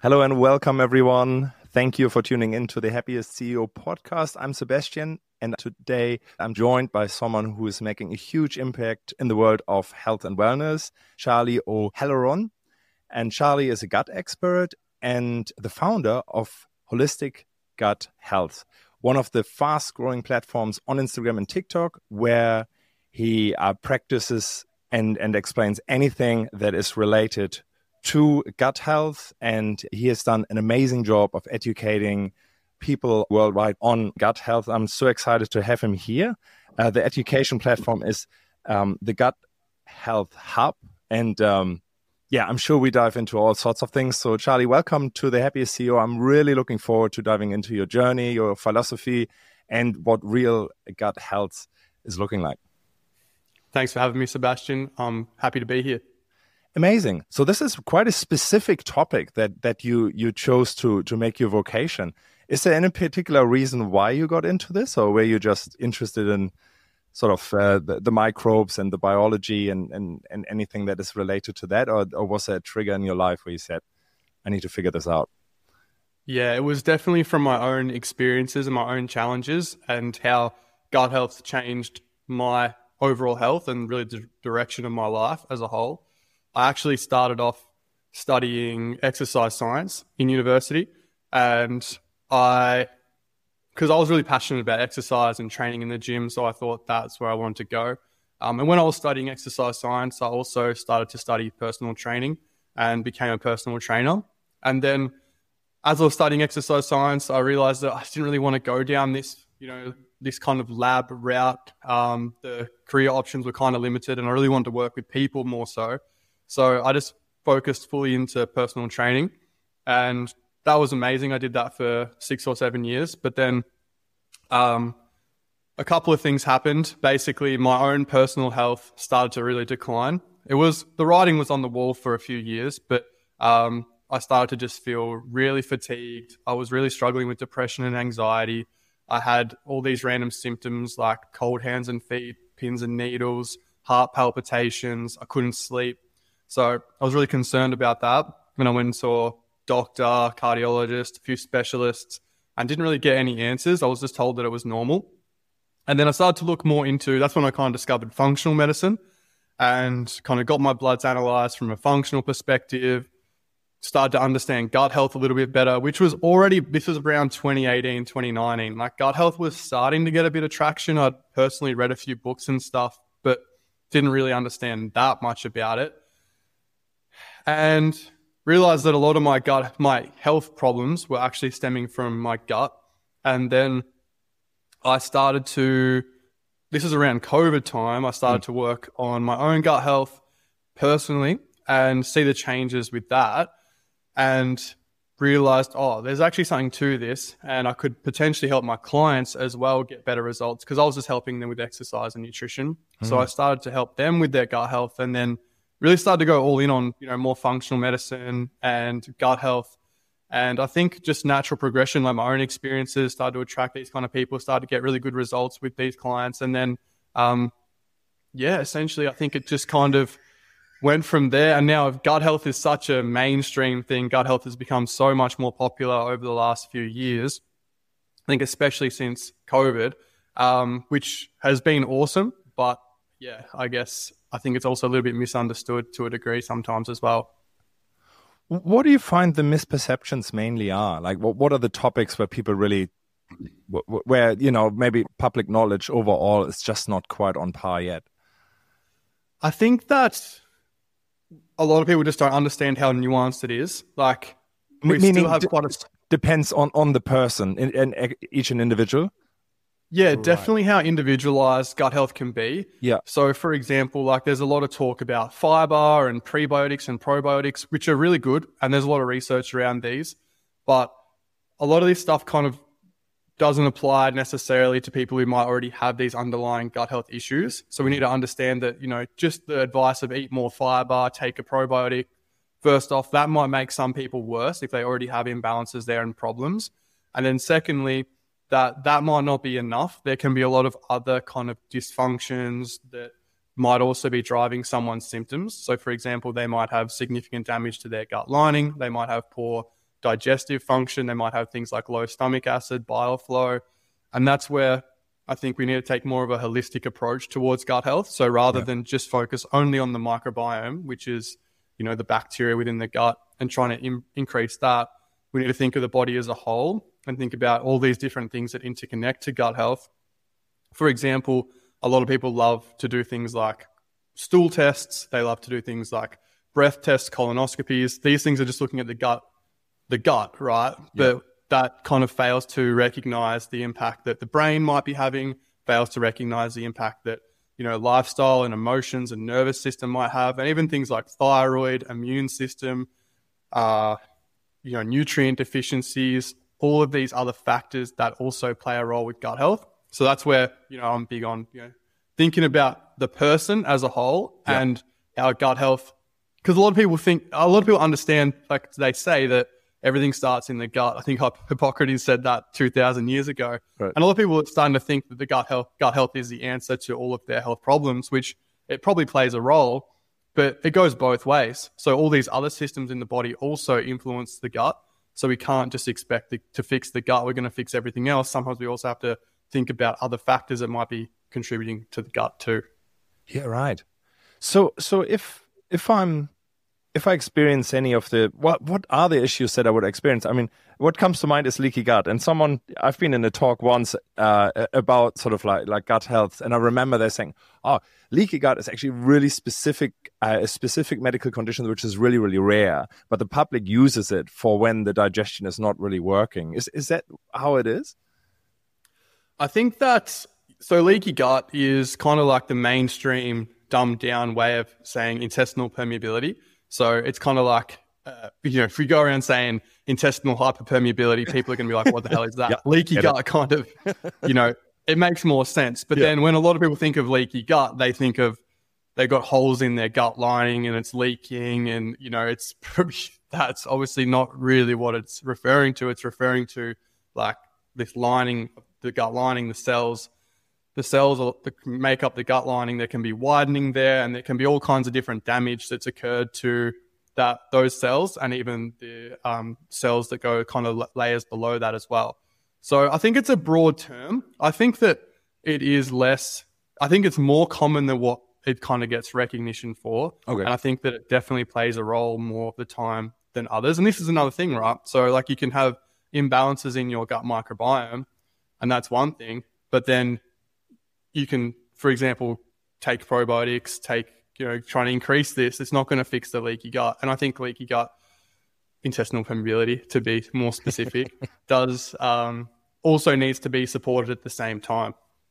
Hello and welcome, everyone. Thank you for tuning in to the Happiest CEO podcast. I'm Sebastian, and today I'm joined by someone who is making a huge impact in the world of health and wellness, Charlie O'Halloran. And Charlie is a gut expert and the founder of Holistic Gut Health, one of the fast-growing platforms on Instagram and TikTok, where he practices and explains anything that is related to gut health. And he has done an amazing job of educating people worldwide on gut health. I'm so excited to have him here. The education platform is the Gut Health Hub. And I'm sure we dive into all sorts of things. So Charlie, welcome to the Happiest CEO. I'm really looking forward to diving into your journey, your philosophy, and what real gut health is looking like. Thanks for having me, Sebastian. I'm happy to be here. Amazing. So this is quite a specific topic that you chose to make your vocation. Is there any particular reason why you got into this, or were you just interested in sort of the microbes and the biology and anything that is related to that, or was there a trigger in your life where you said, I need to figure this out? Yeah, it was definitely from my own experiences and my own challenges and how gut health changed my overall health and really the direction of my life as a whole. I actually started off studying exercise science in university, and because I was really passionate about exercise and training in the gym, so I thought that's where I wanted to go. And when I was studying exercise science, I also started to study personal training and became a personal trainer. And then as I was studying exercise science, I realized that I didn't really want to go down this kind of lab route. The career options were kind of limited, and I really wanted to work with people more so. So I just focused fully into personal training, and that was amazing. I did that for 6 or 7 years, but then a couple of things happened. Basically, my own personal health started to really decline. The writing was on the wall for a few years, but I started to just feel really fatigued. I was really struggling with depression and anxiety. I had all these random symptoms like cold hands and feet, pins and needles, heart palpitations. I couldn't sleep. So I was really concerned about that. When I went and saw doctor, cardiologist, a few specialists, and didn't really get any answers. I was just told that it was normal. And then I started to look more into, that's when I kind of discovered functional medicine and kind of got my bloods analyzed from a functional perspective, started to understand gut health a little bit better, this was around 2018, 2019. Like gut health was starting to get a bit of traction. I'd personally read a few books and stuff, but didn't really understand that much about it. And realized that a lot of my health problems were actually stemming from my gut. And then I started to, this is around COVID time, I started to work on my own gut health personally and see the changes with that, and realized, there's actually something to this, and I could potentially help my clients as well get better results, because I was just helping them with exercise and nutrition. So I started to help them with their gut health, and then really started to go all in on, more functional medicine and gut health. And I think just natural progression, like my own experiences, started to attract these kind of people, started to get really good results with these clients. And then, essentially, I think it just kind of went from there. And now gut health is such a mainstream thing. Gut health has become so much more popular over the last few years. I think especially since COVID, which has been awesome. But yeah, I think it's also a little bit misunderstood to a degree sometimes as well. What do you find the misperceptions mainly are? Like, what are the topics where people really, where, maybe public knowledge overall is just not quite on par yet? I think that a lot of people just don't understand how nuanced it is. Like, depends on the person and each individual. Yeah, right. Definitely how individualized gut health can be. Yeah. So for example, like there's a lot of talk about fiber and prebiotics and probiotics, which are really good. And there's a lot of research around these, but a lot of this stuff kind of doesn't apply necessarily to people who might already have these underlying gut health issues. So we need to understand that, just the advice of eat more fiber, take a probiotic, first off, that might make some people worse if they already have imbalances there and problems. And then secondly, that might not be enough. There can be a lot of other kind of dysfunctions that might also be driving someone's symptoms. So for example, they might have significant damage to their gut lining. They might have poor digestive function. They might have things like low stomach acid, bile flow. And that's where I think we need to take more of a holistic approach towards gut health. So rather than just focus only on the microbiome, which is, the bacteria within the gut, and trying to increase that, we need to think of the body as a whole and think about all these different things that interconnect to gut health. For example, a lot of people love to do things like stool tests. They love to do things like breath tests, colonoscopies. These things are just looking at the gut, right? Yeah. But that kind of fails to recognize the impact that the brain might be having, fails to recognize the impact that, lifestyle and emotions and nervous system might have, and even things like thyroid, immune system, nutrient deficiencies, all of these other factors that also play a role with gut health. So that's where, I'm big on, thinking about the person as a whole and our gut health. Because a lot of people understand, like they say that everything starts in the gut. I think Hippocrates said that 2,000 years ago. Right. And a lot of people are starting to think that the gut health is the answer to all of their health problems, which it probably plays a role, but it goes both ways. So all these other systems in the body also influence the gut. So we can't just expect to fix the gut. We're going to fix everything else. Sometimes we also have to think about other factors that might be contributing to the gut too. Yeah, right. So if I experience any of the, what are the issues that I would experience? I mean, what comes to mind is leaky gut. And I've been in a talk once about sort of like gut health. And I remember they're saying, leaky gut is actually really specific, a specific medical condition, which is really, really rare. But the public uses it for when the digestion is not really working. Is that how it is? I think so leaky gut is kind of like the mainstream dumbed down way of saying intestinal permeability. So it's kind of like, if we go around saying intestinal hyperpermeability, people are going to be like, what the hell is that? Leaky gut kind of, it makes more sense. But then when a lot of people think of leaky gut, they think of they've got holes in their gut lining and it's leaking. And, that's obviously not really what it's referring to. It's referring to like this lining, the gut lining, the cells that make up the gut lining. There can be widening there, and there can be all kinds of different damage that's occurred to those cells, and even the cells that go kind of layers below that as well. So I think it's a broad term. I think that I think it's more common than what it kind of gets recognition for. Okay. And I think that it definitely plays a role more of the time than others. And this is another thing, right? So like you can have imbalances in your gut microbiome, and that's one thing, but then you can, for example, take probiotics, trying to increase this. It's not going to fix the leaky gut. And I think leaky gut, intestinal permeability, to be more specific, does also needs to be supported at the same time.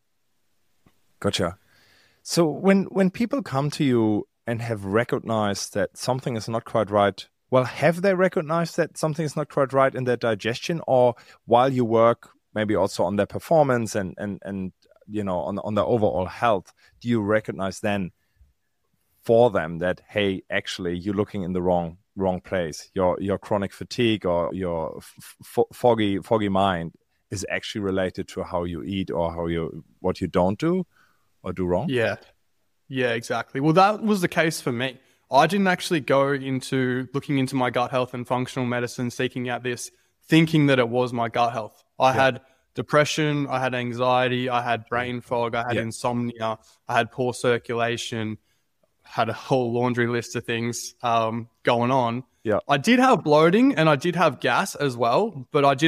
Gotcha. So when people come to you and have recognized that something is not quite right, well, have they recognized that something is not quite right in their digestion, or while you work maybe also on their performance and on the overall health, do you recognize then for them that, hey, actually you're looking in the wrong place? Your chronic fatigue or your foggy mind is actually related to how you eat or what you don't do or do wrong? Yeah, exactly. Well, that was the case for me. I didn't actually go into looking into my gut health and functional medicine, seeking out this, thinking that it was my gut health. I had depression, I had anxiety, I had brain fog, I had insomnia, I had poor circulation, had a whole laundry list of things going on. Yeah. I did have bloating and I did have gas as well, but I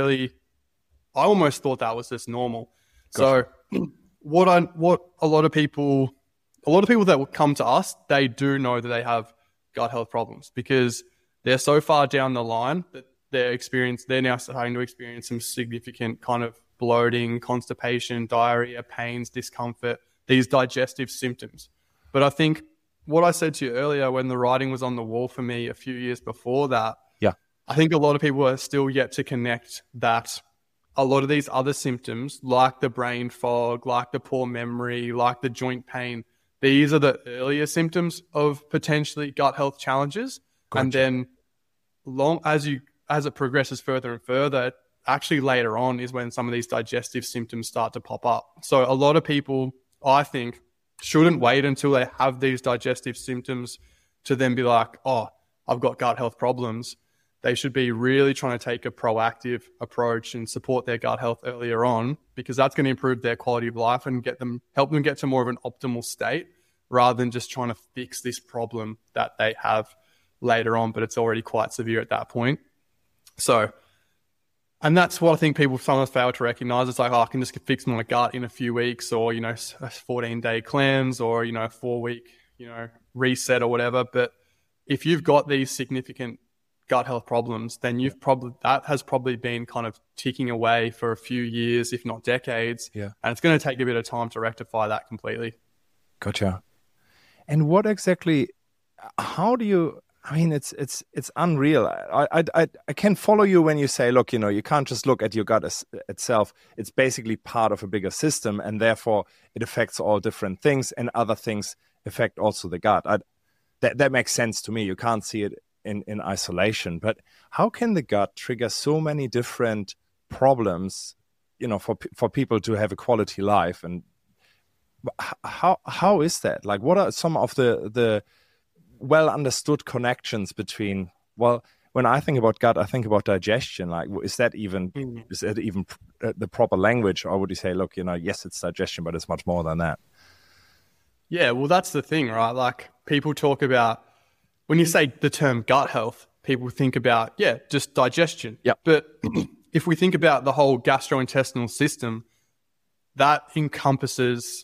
almost thought that was just normal. Gotcha. So what a lot of people that will come to us, they do know that they have gut health problems because they're so far down the line that they're now starting to experience some significant kind of bloating, constipation, diarrhea, pains, discomfort, these digestive symptoms. But I think what I said to you earlier, when the writing was on the wall for me a few years before that, I think a lot of people are still yet to connect that a lot of these other symptoms, like the brain fog, like the poor memory, like the joint pain, these are the earlier symptoms of potentially gut health challenges. Gotcha. And then as it progresses further and further, actually later on is when some of these digestive symptoms start to pop up. So a lot of people, I think, shouldn't wait until they have these digestive symptoms to then be like, oh, I've got gut health problems. they should be really trying to take a proactive approach and support their gut health earlier on, because that's going to improve their quality of life and help them get to more of an optimal state, rather than just trying to fix this problem that they have later on, but it's already quite severe at that point. So, and that's what I think people sometimes fail to recognize. It's like, oh, I can just fix my gut in a few weeks, or, a 14-day cleanse, or, a 4-week, reset or whatever. But if you've got these significant gut health problems, then that has probably been kind of ticking away for a few years, if not decades. Yeah. And it's going to take a bit of time to rectify that completely. Gotcha. And what exactly, how do you, it's unreal. I can follow you when you say, look, you can't just look at your gut itself. It's basically part of a bigger system, and therefore it affects all different things, and other things affect also the gut. That makes sense to me. You can't see it in isolation, but how can the gut trigger so many different problems, for people to have a quality life? And how is that? Like, what are some of the well understood connections between, well, when I think about gut, I think about digestion. Like, is that even the proper language, or would you say, look, yes, it's digestion, but it's much more than that? Yeah, well, that's the thing, right? Like, people talk about, when you say the term gut health, people think about, just digestion. Yeah. But if we think about the whole gastrointestinal system, that encompasses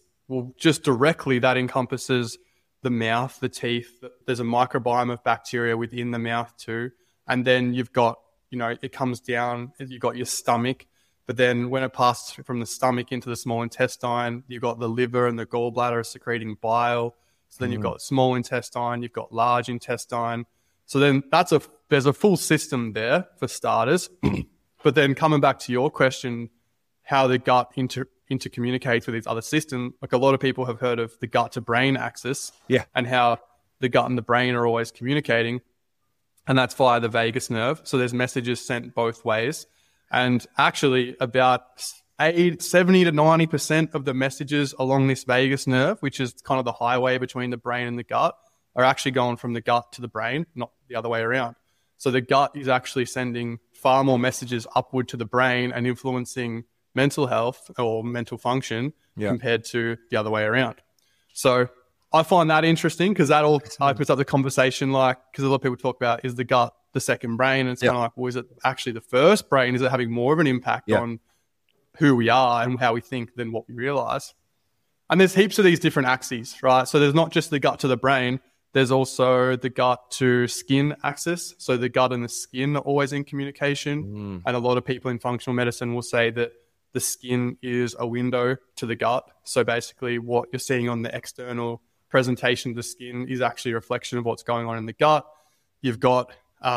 the mouth, the teeth. There's a microbiome of bacteria within the mouth too. And then you've got, it comes down, you've got your stomach. But then when it passes from the stomach into the small intestine, you've got the liver and the gallbladder secreting bile. So then you've got small intestine, you've got large intestine. So then there's a full system there for starters. But then coming back to your question, how the gut intercommunicates with these other systems, like a lot of people have heard of the gut to brain axis, and how the gut and the brain are always communicating, and that's via the vagus nerve. So there's messages sent both ways. And actually about 70 to 90% of the messages along this vagus nerve, which is kind of the highway between the brain and the gut, are actually going from the gut to the brain, not the other way around. So the gut is actually sending far more messages upward to the brain and influencing mental health or mental function compared to the other way around. So I find that interesting, because that all opens up the conversation, because a lot of people talk about, is the gut the second brain? And it's kind of like, well, is it actually the first brain? Is it having more of an impact on who we are and how we think than what we realize? And there's heaps of these different axes, right? So there's not just the gut to the brain. There's also the gut to skin axis. So the gut and the skin are always in communication. And a lot of people in functional medicine will say that the skin is a window to the gut. So basically what you're seeing on the external presentation of the skin is actually a reflection of what's going on in the gut. You've got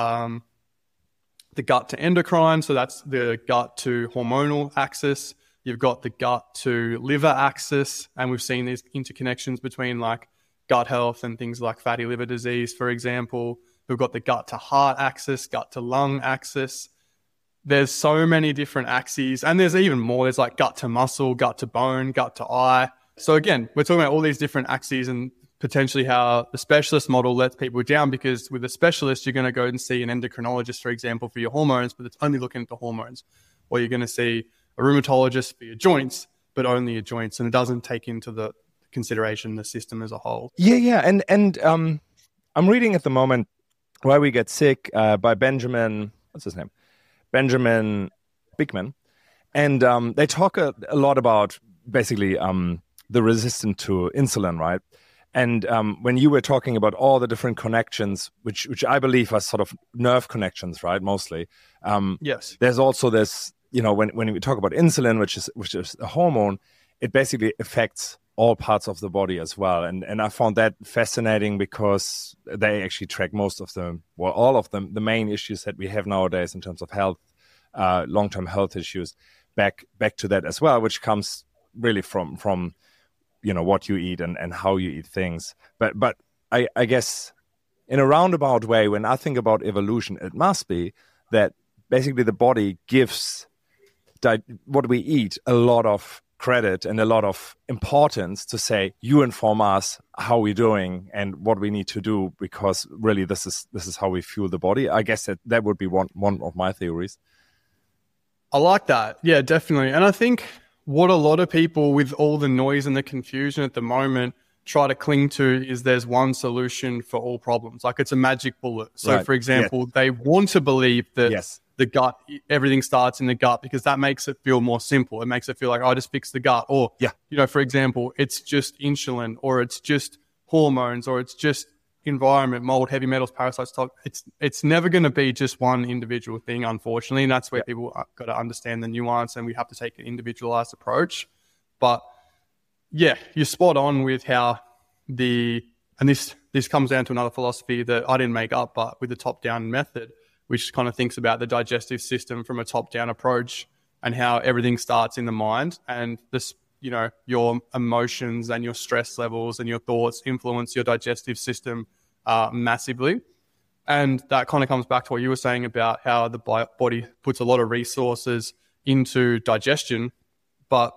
the gut to endocrine. So that's the gut to hormonal axis. You've got the gut to liver axis. And we've seen these interconnections between like gut health and things like fatty liver disease, for example. We've got the gut to heart axis, gut to lung axis. There's so many different axes, and there's even more. There's like gut to muscle, gut to bone, gut to eye. So again, we're talking about all these different axes and potentially how the specialist model lets people down, because with a specialist, you're going to go and see an endocrinologist, for example, for your hormones, but it's only looking at the hormones. Or you're going to see a rheumatologist for your joints, but only your joints, and it doesn't take into the consideration the system as a whole. Yeah. And I'm reading at the moment Why We Get Sick by Benjamin, what's his name? Benjamin Bigman. And they talk a lot about basically the resistance to insulin, right? And when you were talking about all the different connections, which I believe are sort of nerve connections, right? Mostly. Yes. There's also this, when we talk about insulin, which is a hormone, it basically affects all parts of the body as well. And I found that fascinating, because they actually track most of them, well, all of them, the main issues that we have nowadays in terms of health, long-term health issues, back to that as well, which comes really from what you eat and how you eat things. But I guess in a roundabout way, when I think about evolution, it must be that basically the body gives what we eat a lot of credit and a lot of importance to say, you inform us how we're doing and what we need to do, because really this is how we fuel the body. I guess that would be one of my theories. I like that. Yeah, definitely. And I think what a lot of people, with all the noise and the confusion at the moment, try to cling to is there's one solution for all problems. Like it's a magic bullet. So for example, they want to believe that the gut, everything starts in the gut, because that makes it feel more simple. It makes it feel like, oh, I just fix the gut. Or, for example, it's just insulin, or it's just hormones, or it's just environment, mold, heavy metals, parasites, it's never going to be just one individual thing, unfortunately. And that's where people got to understand the nuance, and we have to take an individualized approach. But yeah, you're spot on with how this comes down to another philosophy that I didn't make up, but with the top-down method, which kind of thinks about the digestive system from a top-down approach, and how everything starts in the mind, and this, your emotions and your stress levels and your thoughts influence your digestive system massively. And that kind of comes back to what you were saying about how the body puts a lot of resources into digestion, but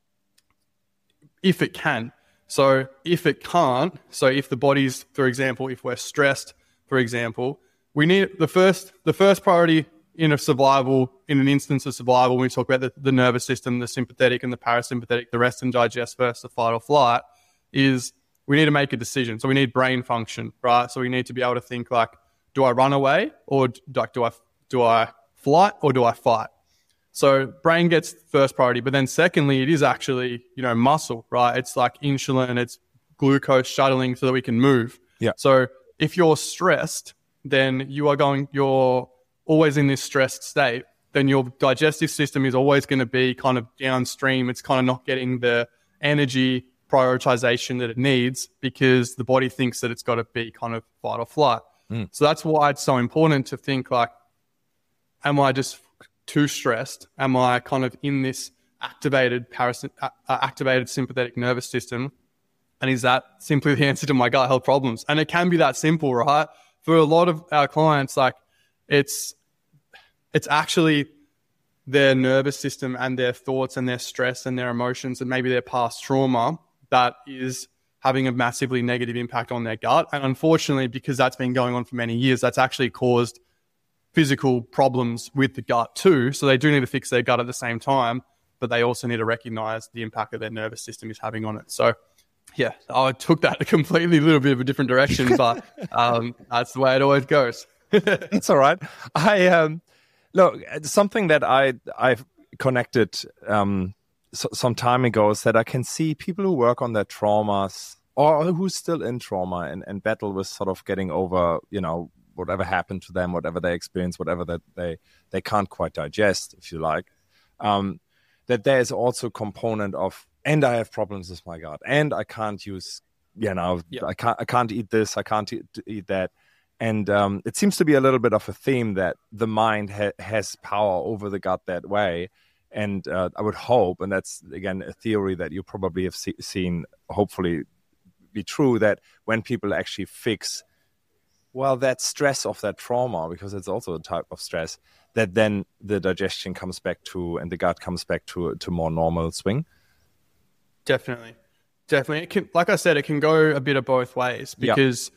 if it can. So if it can't, so if the body's, for example, if we're stressed, for example, we need the first priority in an instance of survival, when we talk about the nervous system, the sympathetic and the parasympathetic, the rest and digest versus the fight or flight, is we need to make a decision. So we need brain function, right? So we need to be able to think like, do I run away, or do I flight, or do I fight? So brain gets first priority, but then secondly, it is actually, muscle, right? It's like insulin, it's glucose shuttling so that we can move. Yeah. So if you're stressed, then you're always in this stressed state, then your digestive system is always going to be kind of downstream. It's kind of not getting the energy prioritization that it needs, because the body thinks that it's got to be kind of fight or flight. So that's why it's so important to think like, am I just too stressed? Am I kind of in this activated sympathetic nervous system? And is that simply the answer to my gut health problems? And it can be that simple, right? For a lot of our clients, like it's actually their nervous system and their thoughts and their stress and their emotions and maybe their past trauma that is having a massively negative impact on their gut. And unfortunately, because that's been going on for many years, that's actually caused physical problems with the gut too. So they do need to fix their gut at the same time, but they also need to recognize the impact that their nervous system is having on it. So yeah, I took that a little bit of a different direction, but that's the way it always goes. It's all right. Look, something that I've connected some time ago is that I can see people who work on their traumas, or who's still in trauma and battle with sort of getting over, whatever happened to them, whatever they experience, whatever that they can't quite digest, if you like, that there is also a component of, and I have problems with my gut, and I can't use, I can't eat this, I can't eat that. And it seems to be a little bit of a theme that the mind has power over the gut that way. And I would hope, and that's, again, a theory that you probably have seen, hopefully be true, that when people actually fix, that stress of that trauma, because it's also a type of stress, that then the digestion comes back to, and the gut comes back to more normal swing. Definitely. It can, like I said, it can go a bit of both ways, because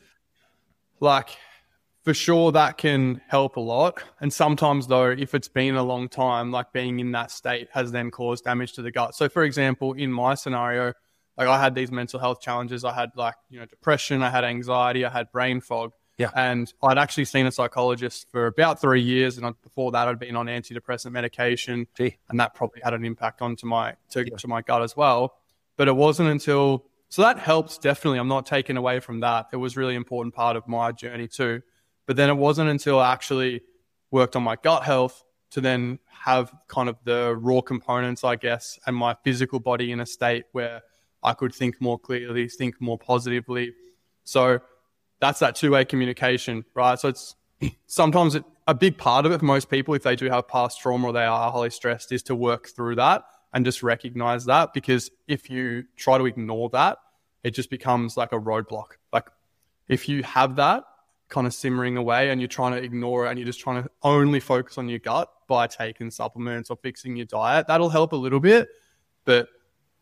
for sure that can help a lot. And sometimes though, if it's been a long time, like being in that state has then caused damage to the gut. So for example, in my scenario, like I had these mental health challenges. I had depression, I had anxiety, I had brain fog. Yeah. And I'd actually seen a psychologist for about 3 years. And before that, I'd been on antidepressant medication. And that probably had an impact onto my gut as well. But it wasn't until, so that helps definitely. I'm not taking away from that. It was a really important part of my journey too. But then it wasn't until I actually worked on my gut health to then have kind of the raw components, I guess, and my physical body in a state where I could think more clearly, think more positively. So that's that two-way communication, right? So it's sometimes a big part of it for most people, if they do have past trauma or they are highly stressed, is to work through that and just recognize that. Because if you try to ignore that, it just becomes like a roadblock. Like if you have that kind of simmering away and you're trying to ignore it and you're just trying to only focus on your gut by taking supplements or fixing your diet, that'll help a little bit. But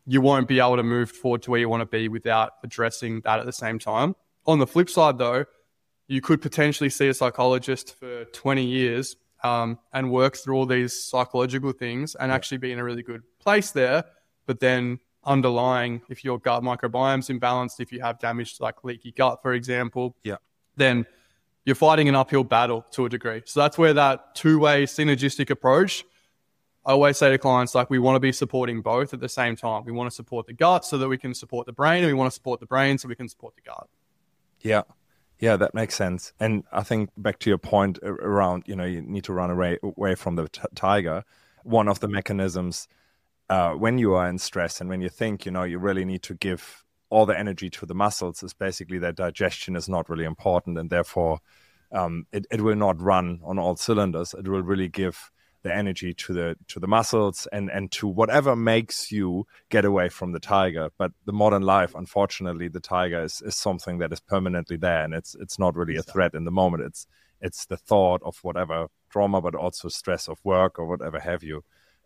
you won't be able to move forward to where you want to be without addressing that at the same time. On the flip side, though, you could potentially see a psychologist for 20 years and work through all these psychological things and actually be in a really good place there. But then underlying, if your gut microbiome's imbalanced, if you have damage to like leaky gut, for example, then you're fighting an uphill battle to a degree. So that's where that two-way synergistic approach, I always say to clients, like, we want to be supporting both at the same time. We want to support the gut so that we can support the brain, and we want to support the brain so we can support the gut. Yeah. Yeah, that makes sense. And I think back to your point around, you need to run away from the tiger. One of the mechanisms when you are in stress and when you think, you really need to give all the energy to the muscles is basically that digestion is not really important. And therefore, it will not run on all cylinders. It will really give the energy to the muscles and to whatever makes you get away from the tiger. But the modern life, unfortunately, the tiger is something that is permanently there, and it's not really a threat in the moment. It's the thought of whatever trauma, but also stress of work or whatever have you.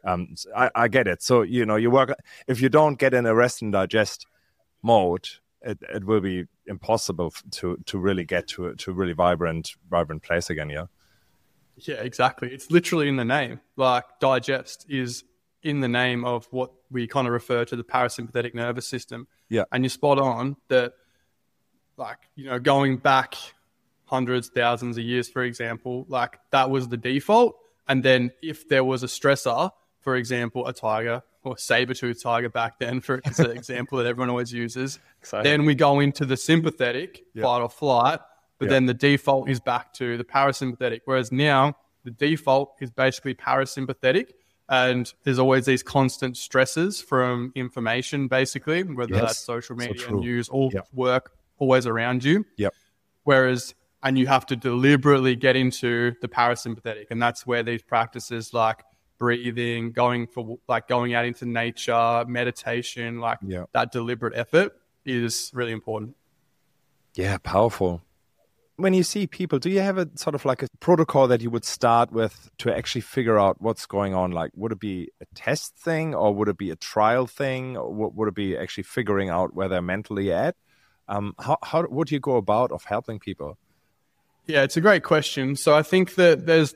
I get it. So you work, if you don't get in a rest and digest mode, it will be impossible to really get to a really vibrant place again. Yeah, exactly. It's literally in the name. Like, digest is in the name of what we kind of refer to the parasympathetic nervous system. Yeah. And you're spot on that, like, going back hundreds, thousands of years, for example, like, that was the default. And then if there was a stressor, for example, a tiger or saber-toothed tiger back then, for it's an example that everyone always uses, then we go into the sympathetic, fight or flight. But then the default is back to the parasympathetic. Whereas now the default is basically parasympathetic, and there's always these constant stresses from information, basically, whether that's social media, news, or work, always around you. Yep. And you have to deliberately get into the parasympathetic. And that's where these practices like breathing, going out into nature, meditation, that deliberate effort is really important. Yeah, powerful. When you see people, do you have a sort of like a protocol that you would start with to actually figure out what's going on? Like, would it be a test thing, or would it be a trial thing, or would it be actually figuring out where they're mentally at? How would you go about of helping people? Yeah, it's a great question. So I think that there's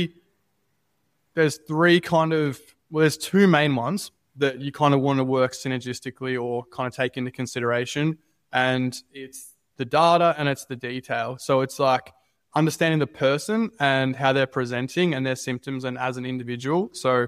two main ones that you kind of want to work synergistically or kind of take into consideration. And it's the data and it's the detail. So it's like understanding the person and how they're presenting and their symptoms and as an individual. So,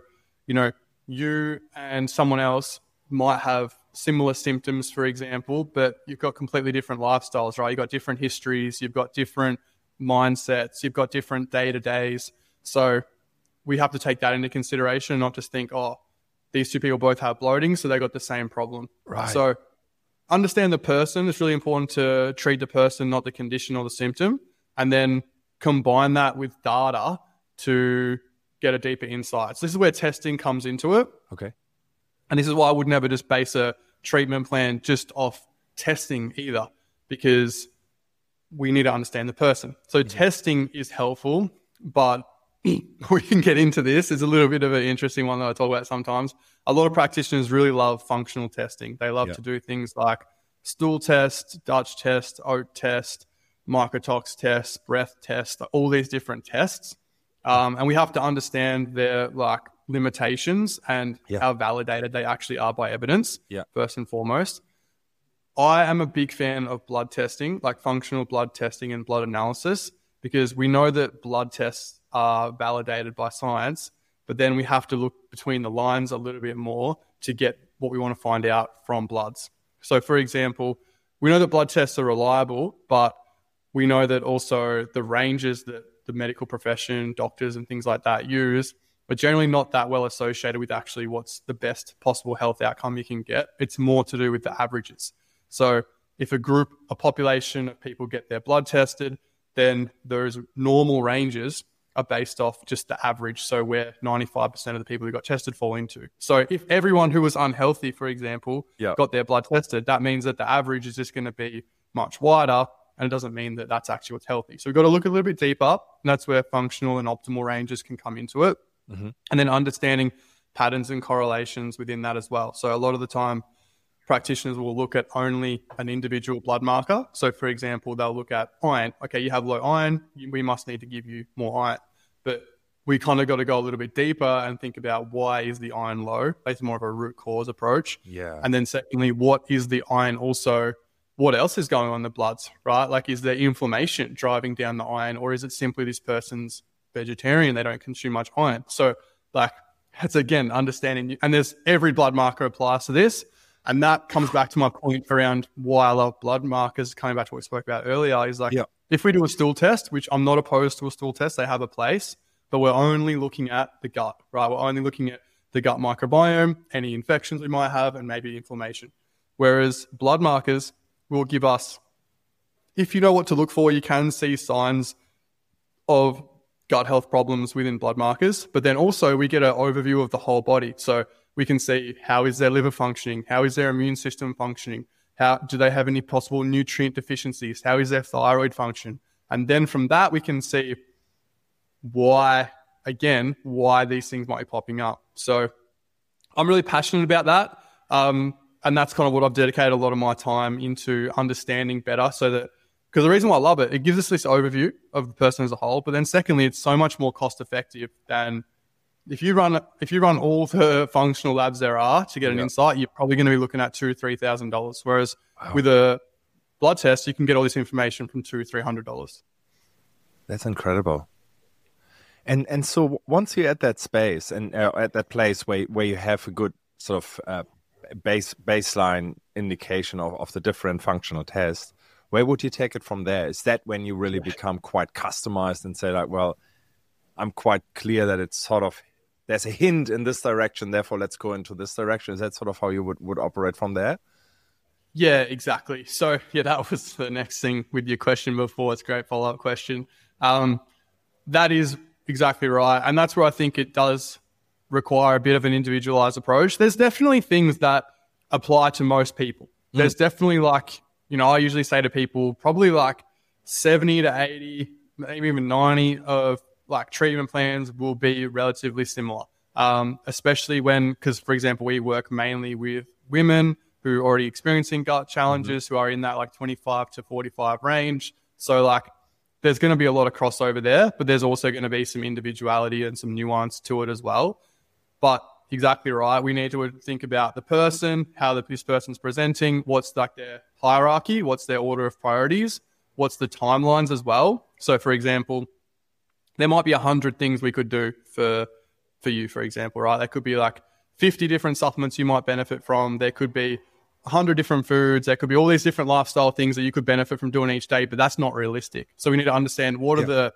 you and someone else might have similar symptoms, for example, but you've got completely different lifestyles, right? You've got different histories, you've got different mindsets, you've got different day-to-days. So we have to take that into consideration and not just think, these two people both have bloating, so they got the same problem. Right. So understand the person. It's really important to treat the person, not the condition or the symptom, and then combine that with data to get a deeper insight. So this is where testing comes into it. Okay. And this is why I would never just base a treatment plan just off testing either, because we need to understand the person. So testing is helpful, but we can get into this. It's a little bit of an interesting one that I talk about sometimes. A lot of practitioners really love functional testing. They love to do things like stool test, Dutch test, oat test, microtox test, breath test, all these different tests. And we have to understand their limitations and how validated they actually are by evidence, first and foremost. I am a big fan of blood testing, like functional blood testing and blood analysis, because we know that blood tests are validated by science, but then we have to look between the lines a little bit more to get what we want to find out from bloods. So, for example, we know that blood tests are reliable, but we know that also the ranges that the medical profession, doctors and things like that use are generally not that well associated with actually what's the best possible health outcome you can get. It's more to do with the averages. So if a population of people get their blood tested, then those normal ranges are based off just the average. So where 95% of the people who got tested fall into. So if everyone who was unhealthy, for example, got their blood tested, that means that the average is just going to be much wider, and it doesn't mean that that's actually what's healthy. So we've got to look a little bit deeper, and that's where functional and optimal ranges can come into it. Mm-hmm. And then understanding patterns and correlations within that as well. So a lot of the time, practitioners will look at only an individual blood marker. So for example, they'll look at iron. Okay, you have low iron, we must need to give you more iron. But we kind of got to go a little bit deeper and think about why is the iron low? That's more of a root cause approach. Yeah. And then secondly, what is the iron also, what else is going on in the bloods, right? Like, is there inflammation driving down the iron, or is it simply this person's vegetarian, they don't consume much iron? So like, it's again, understanding, and there's every blood marker applies to this. And that comes back to my point around why I love blood markers, coming back to what we spoke about earlier, is like, if we do a stool test, which I'm not opposed to a stool test, they have a place, but we're only looking at the gut, right? We're only looking at the gut microbiome, any infections we might have, and maybe inflammation. Whereas blood markers will give us, if you know what to look for, you can see signs of gut health problems within blood markers, but then also we get an overview of the whole body. So we can see, how is their liver functioning? How is their immune system functioning? How do they have any possible nutrient deficiencies? How is their thyroid function? And then from that, we can see why these things might be popping up. So I'm really passionate about that. And that's kind of what I've dedicated a lot of my time into understanding better, so that, because the reason why I love it, it gives us this overview of the person as a whole. But then secondly, it's so much more cost effective than if you run all the functional labs there are to get an insight, you're probably going to be looking at $2,000-$3,000. Whereas with a blood test, you can get all this information from $200-$300. That's incredible. And so once you're at that space and at that place where you have a good sort of baseline indication of the different functional tests, where would you take it from there? Is that when you really become quite customized and say like, well, I'm quite clear that it's sort of, there's a hint in this direction, therefore let's go into this direction? Is that sort of how you would operate from there? Yeah, exactly. So yeah, that was the next thing with your question before. It's a great follow-up question. That is exactly right. And that's where I think it does require a bit of an individualized approach. There's definitely things that apply to most people. There's definitely like, I usually say to people, probably like 70 to 80, maybe even 90 of like treatment plans will be relatively similar. Especially because for example, we work mainly with women who are already experiencing gut challenges, who are in that like 25 to 45 range. So like, there's going to be a lot of crossover there, but there's also going to be some individuality and some nuance to it as well. But exactly right. We need to think about the person, how this person's presenting, what's like their hierarchy, what's their order of priorities, what's the timelines as well. So for example, there might be 100 things we could do for you, for example, right? There could be like 50 different supplements you might benefit from. There could be 100 different foods. There could be all these different lifestyle things that you could benefit from doing each day, but that's not realistic. So we need to understand what are the,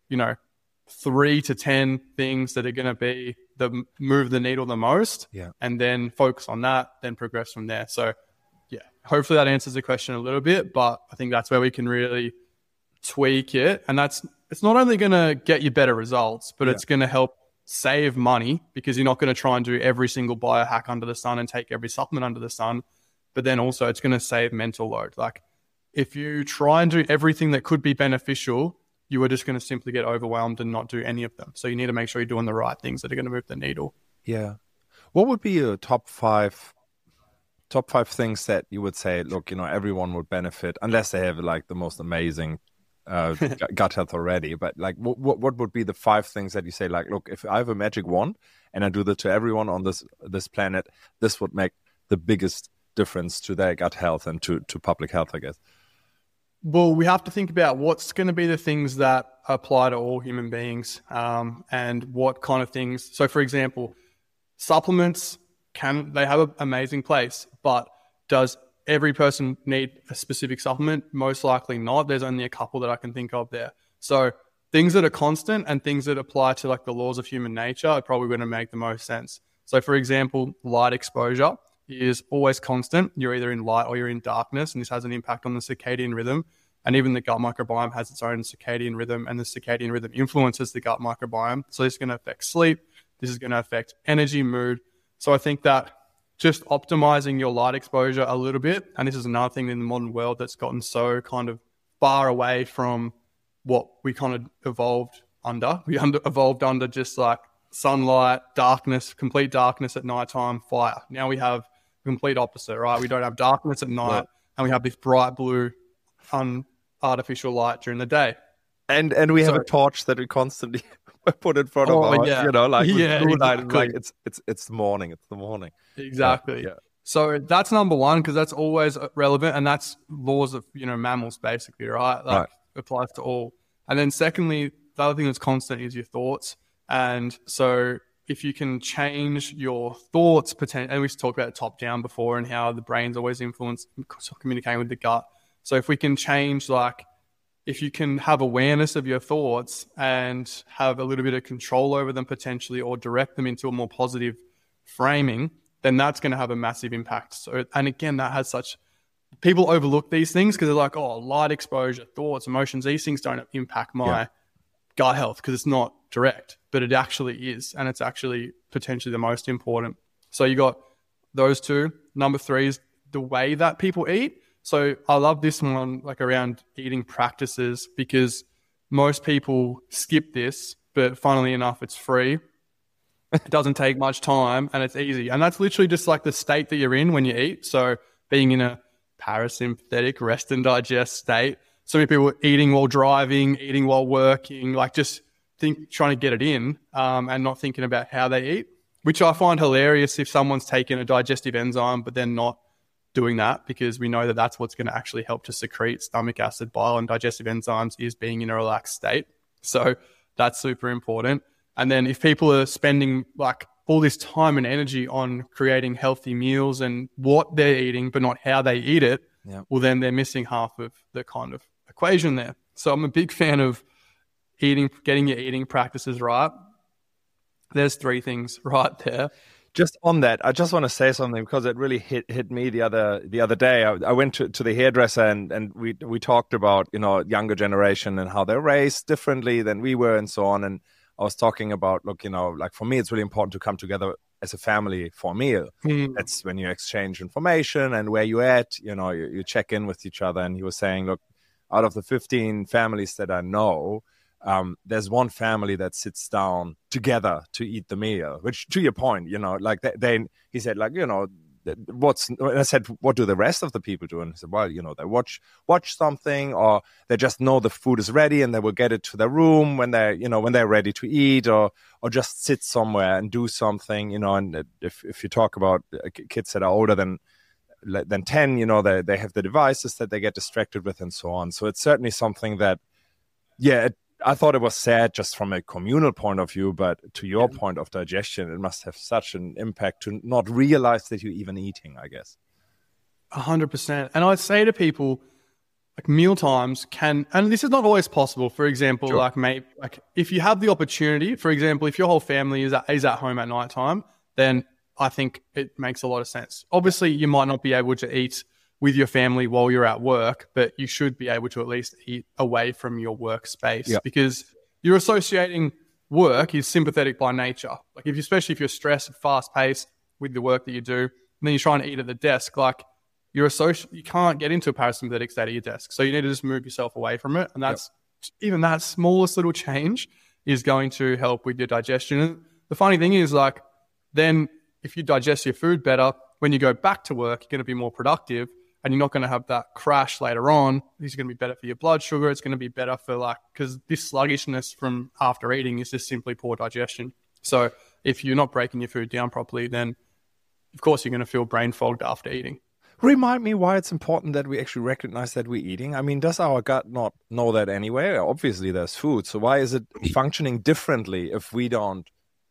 3 to 10 things that are going to be that move the needle the most, and then focus on that, then progress from there. So yeah, hopefully that answers the question a little bit, but I think that's where we can really tweak it. And it's not only going to get you better results, but it's going to help save money, because you're not going to try and do every single biohack under the sun and take every supplement under the sun. But then also it's going to save mental load. Like if you try and do everything that could be beneficial, you are just going to simply get overwhelmed and not do any of them. So you need to make sure you're doing the right things that are going to move the needle. Yeah. What would be your top five things that you would say, look, everyone would benefit, unless they have like the most amazing gut health already, but like what would be the 5 things that you say, like, look, if I have a magic wand and I do that to everyone on this planet, this would make the biggest difference to their gut health and to public health, I guess? Well, we have to think about what's going to be the things that apply to all human beings, and what kind of things. So for example, supplements, they have an amazing place, but does every person need a specific supplement? Most likely not. There's only a couple that I can think of there. So things that are constant and things that apply to like the laws of human nature are probably going to make the most sense. So for example, light exposure is always constant. You're either in light or you're in darkness, and this has an impact on the circadian rhythm. And even the gut microbiome has its own circadian rhythm, and the circadian rhythm influences the gut microbiome. So this is going to affect sleep. This is going to affect energy, mood. So I think that just optimizing your light exposure a little bit, and this is another thing in the modern world that's gotten so kind of far away from what we kind of evolved under. We evolved under just like sunlight, darkness, complete darkness at nighttime, fire. Now we have the complete opposite, right? We don't have darkness at night, and we have this bright blue, artificial light during the day. And we have a torch that we constantly put in front of our, like blue light. Exactly. Like it's the morning. It's the morning. Exactly. Yeah. So that's number one, because that's always relevant, and that's laws of mammals basically, right? Like applies to all. And then secondly, the other thing that's constant is your thoughts. And so if you can change your thoughts, and we talked about top down before and how the brain's always influenced communicating with the gut. So if we can change, if you can have awareness of your thoughts and have a little bit of control over them potentially, or direct them into a more positive framing, then that's going to have a massive impact. So, and again, people overlook these things because they're like, oh, light exposure, thoughts, emotions, these things don't impact my gut health because it's not direct, but it actually is. And it's actually potentially the most important. So you got those two. Number three is the way that people eat. So I love this one, around eating practices, because most people skip this, but funnily enough, it's free. It doesn't take much time and it's easy. And that's literally just the state that you're in when you eat. So being in a parasympathetic rest and digest state. So many people are eating while driving, eating while working, trying to get it in and not thinking about how they eat, which I find hilarious if someone's taken a digestive enzyme, but then not doing that, because we know that that's what's going to actually help to secrete stomach acid, bile, and digestive enzymes is being in a relaxed state. So that's super important. And then if people are spending all this time and energy on creating healthy meals and what they're eating, but not how they eat it, well, then they're missing half of the kind of equation there. So I'm a big fan of getting your eating practices right. There's three things right there. Just on that, I just want to say something because it really hit me the other day. I went to the hairdresser and we talked about younger generation and how they're raised differently than we were and so on. And I was talking about for me it's really important to come together as a family for a meal. That's when you exchange information and where you at. You check in with each other. And he was saying, look, out of the 15 families that I know, there's one family that sits down together to eat the meal, which to your point, he said, I said, what do the rest of the people do? And he said, well, they watch something, or they just know the food is ready and they will get it to their room when they're ready to eat, or just sit somewhere and do something, and if you talk about kids that are older than 10, they have the devices that they get distracted with and so on. So it's certainly something that, I thought it was sad just from a communal point of view, but to your point of digestion, it must have such an impact to not realize that you're even eating, I guess. 100%. And I'd say to people, meal times and this is not always possible. For example, sure. If you have the opportunity, for example, if your whole family is at home at nighttime, then I think it makes a lot of sense. Obviously, you might not be able to eat with your family while you're at work, but you should be able to at least eat away from your workspace because you're associating work is sympathetic by nature. Especially if you're stressed, fast paced with the work that you do, and then you're trying to eat at the desk, you can't get into a parasympathetic state at your desk. So you need to just move yourself away from it. And that's even that smallest little change is going to help with your digestion. And the funny thing is then if you digest your food better, when you go back to work, you're going to be more productive. And you're not going to have that crash later on. It's going to be better for your blood sugar. It's going to be better for because this sluggishness from after eating is just simply poor digestion. So if you're not breaking your food down properly, then of course you're going to feel brain fogged after eating. Remind me why it's important that we actually recognize that we're eating. I mean, does our gut not know that anyway? Obviously there's food. So why is it functioning differently if we don't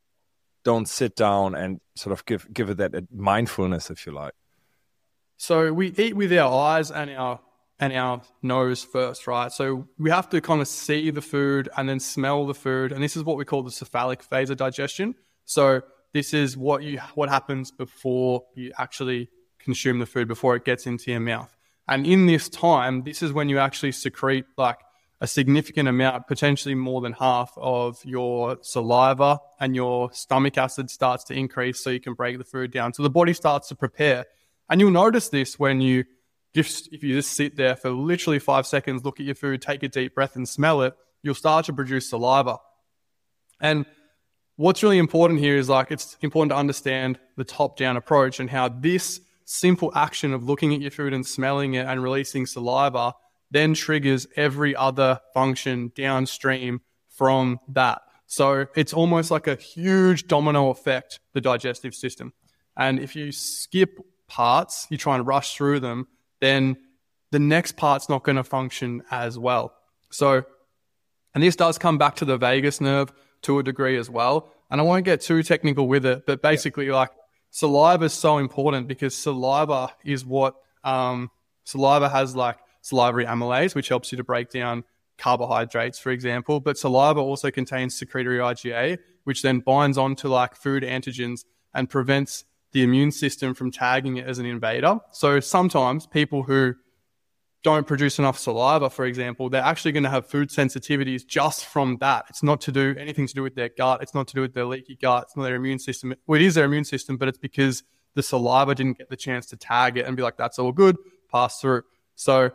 sit down and sort of give it that mindfulness, if you like? So we eat with our eyes and our nose first, right? So we have to kind of see the food and then smell the food. And this is what we call the cephalic phase of digestion. So this is what happens before you actually consume the food, before it gets into your mouth. And in this time, this is when you actually secrete a significant amount, potentially more than half of your saliva, and your stomach acid starts to increase so you can break the food down. So the body starts to prepare. And you'll notice this when if you just sit there for literally 5 seconds, look at your food, take a deep breath and smell it, you'll start to produce saliva. And what's really important here is like, it's important to understand the top-down approach and how this simple action of looking at your food and smelling it and releasing saliva then triggers every other function downstream from that. So it's almost like a huge domino effect, the digestive system. And if you skip parts, you try and rush through them, then the next part's not going to function as well. So, and this does come back to the vagus nerve to a degree as well. And I won't get too technical with it, but basically like saliva is so important because saliva is what, saliva has like salivary amylase, which helps you to break down carbohydrates, for example. But saliva also contains secretory IgA, which then binds onto like food antigens and prevents the immune system from tagging it as an invader. So sometimes people who don't produce enough saliva, for example, they're actually going to have food sensitivities just from that. It's not to do anything to do with their gut. It's not to do with their leaky gut. It's not their immune system. Well, it is their immune system, but it's because the saliva didn't get the chance to tag it and be like, that's all good, pass through. So,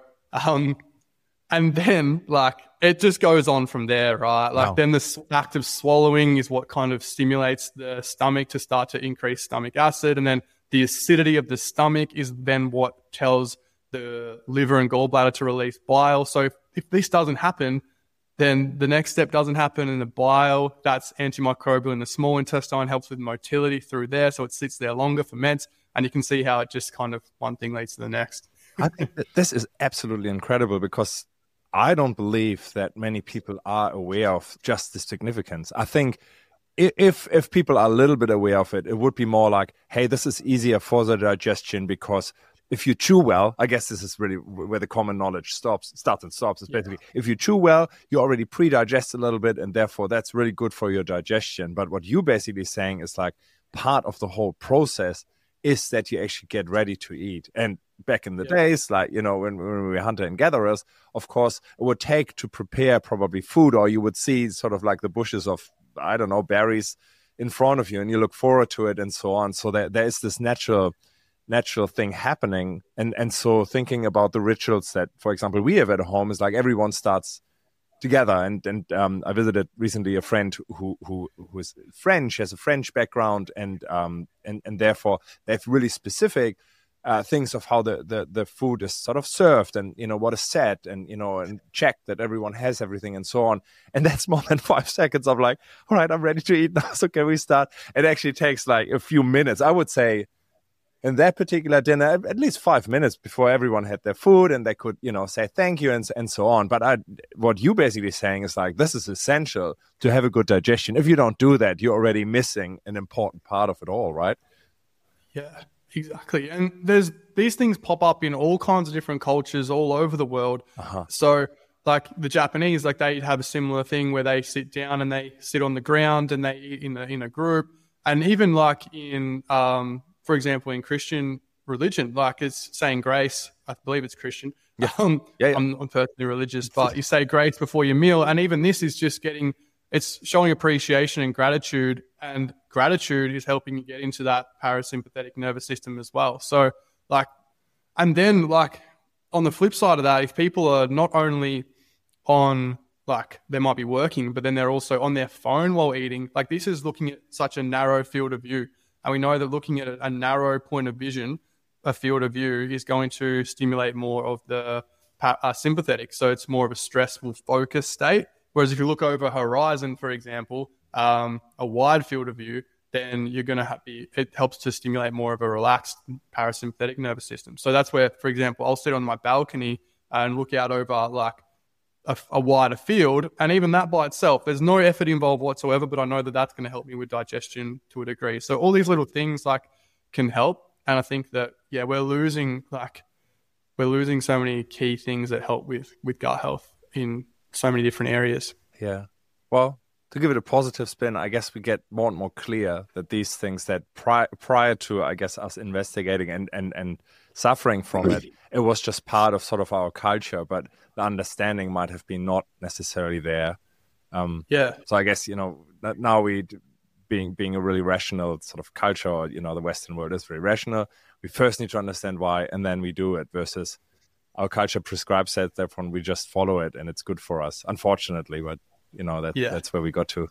and then like it just goes on from there, right? Like then the act of swallowing is what kind of stimulates the stomach to start to increase stomach acid. And then the acidity of the stomach is then what tells the liver and gallbladder to release bile. So if this doesn't happen, then the next step doesn't happen, and the bile, that's antimicrobial in the small intestine, helps with motility through there. So it sits there longer, ferments, and you can see how it just kind of one thing leads to the next. I think that this is absolutely incredible because I don't believe that many people are aware of just the significance. I think if people are a little bit aware of it, it would be more like, hey, this is easier for the digestion because if you chew well, I guess this is really where the common knowledge starts and stops. It's basically, if you chew well, you already pre-digest a little bit, and therefore that's really good for your digestion. But what you're basically saying is like part of the whole process is that you actually get ready to eat. And back in the days, like, you know, when we were hunter and gatherers, of course, it would take to prepare probably food, or you would see sort of like the bushes of, I don't know, berries in front of you, and you look forward to it and so on. So there is this natural thing happening. And so thinking about the rituals that, for example, we have at home is like everyone starts together. And I visited recently a friend who is French, has a French background, and therefore they have really specific things of how the food is sort of served, and you know what is said, and you know, and check that everyone has everything and so on. And that's more than 5 seconds of like, all right, I'm ready to eat now, so can we start? It actually takes like a few minutes, I would say. In that particular dinner, at least 5 minutes before everyone had their food and they could, you know, say thank you and so on. But what you basically saying is like, this is essential to have a good digestion. If you don't do that, you're already missing an important part of it all, right? Yeah, exactly. And these things pop up in all kinds of different cultures all over the world. So like the Japanese, like they have a similar thing where they sit down and they sit on the ground and they eat in a group. And even like in, for example, in Christian religion, like it's saying grace. I believe it's Christian. Yeah. I'm personally religious, but you say grace before your meal. And even this is just it's showing appreciation and gratitude is helping you get into that parasympathetic nervous system as well. So like, and then like on the flip side of that, if people are not only on, like they might be working, but then they're also on their phone while eating, like this is looking at such a narrow field of view. And we know that looking at a narrow point of vision, a field of view, is going to stimulate more of the sympathetic. So it's more of a stressful focus state. Whereas if you look over a horizon, for example, a wide field of view, then you're going to it helps to stimulate more of a relaxed parasympathetic nervous system. So that's where, for example, I'll sit on my balcony and look out over like a wider field, and even that by itself, there's no effort involved whatsoever, but I know that that's going to help me with digestion to a degree. So all these little things like can help, and I think that we're losing so many key things that help with gut health in so many different areas. Yeah. Well, to give it a positive spin, I guess we get more and more clear that these things that prior to, I guess, us investigating and suffering from it, it was just part of sort of our culture, but the understanding might have been not necessarily there. So I guess, you know, now being a really rational sort of culture, or, you know, the Western world is very rational. We first need to understand why, and then we do it, versus our culture prescribes that, therefore we just follow it and it's good for us, unfortunately, but you know, that's where we got to.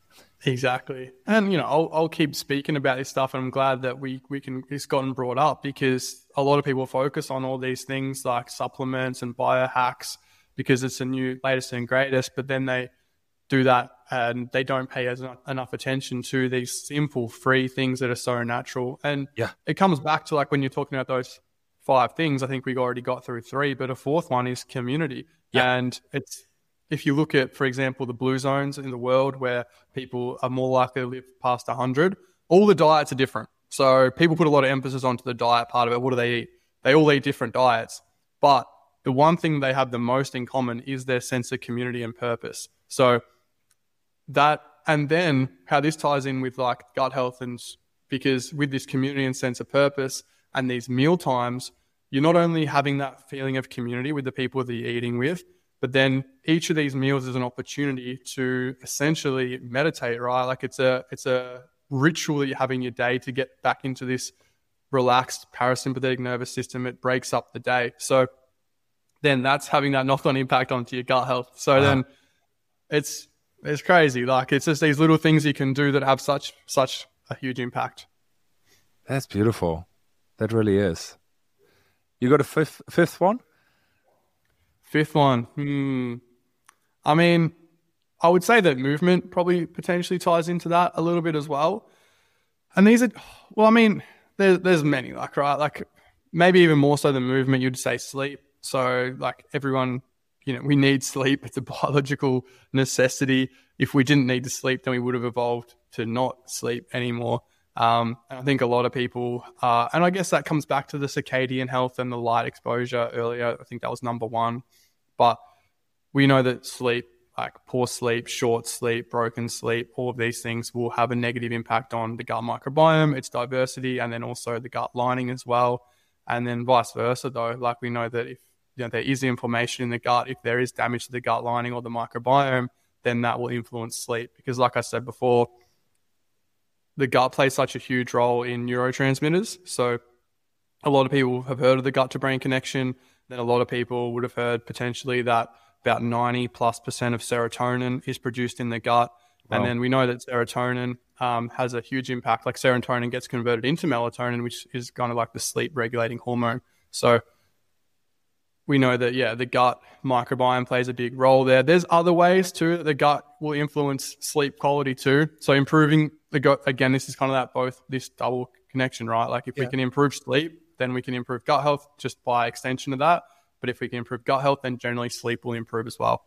Exactly. And, I'll keep speaking about this stuff, and I'm glad that it's gotten brought up, because a lot of people focus on all these things like supplements and biohacks because it's the new latest and greatest, but then they do that and they don't pay enough attention to these simple, free things that are so natural. And it comes back to, like, when you're talking about those 5 things, I think we already got through 3, but a 4th one is community. Yeah. And if you look at, for example, the blue zones in the world where people are more likely to live past 100, all the diets are different. So people put a lot of emphasis onto the diet part of it. What do they eat? They all eat different diets. But the one thing they have the most in common is their sense of community and purpose. So that, and then how this ties in with like gut health, and because with this community and sense of purpose and these meal times, you're not only having that feeling of community with the people that you're eating with, but then each of these meals is an opportunity to essentially meditate, right? Like it's a ritual that you're having your day to get back into this relaxed parasympathetic nervous system. It breaks up the day. So then that's having that knock-on impact onto your gut health. So then it's crazy. Like, it's just these little things you can do that have such a huge impact. That's beautiful. That really is. You got a fifth one? 5th one. I mean, I would say that movement probably potentially ties into that a little bit as well. And these are, well, I mean, there's many, like, right? Like, maybe even more so than movement, you'd say sleep. So, like, everyone, we need sleep. It's a biological necessity. If we didn't need to sleep, then we would have evolved to not sleep anymore. And I think a lot of people, and I guess that comes back to the circadian health and the light exposure earlier. I think that was number 1. But we know that sleep, like poor sleep, short sleep, broken sleep, all of these things will have a negative impact on the gut microbiome, its diversity, and then also the gut lining as well. And then vice versa, though, like we know that if there is inflammation in the gut, if there is damage to the gut lining or the microbiome, then that will influence sleep. Because like I said before, the gut plays such a huge role in neurotransmitters. So a lot of people have heard of the gut to brain connection. Then a lot of people would have heard potentially that about 90+% of serotonin is produced in the gut. Wow. And then we know that serotonin has a huge impact. Like, serotonin gets converted into melatonin, which is kind of like the sleep regulating hormone. So we know that, the gut microbiome plays a big role there. There's other ways too that the gut will influence sleep quality too. So improving the gut, again, this is kind of this double connection, right? Like, if we can improve sleep, then we can improve gut health just by extension of that. But if we can improve gut health, then generally sleep will improve as well.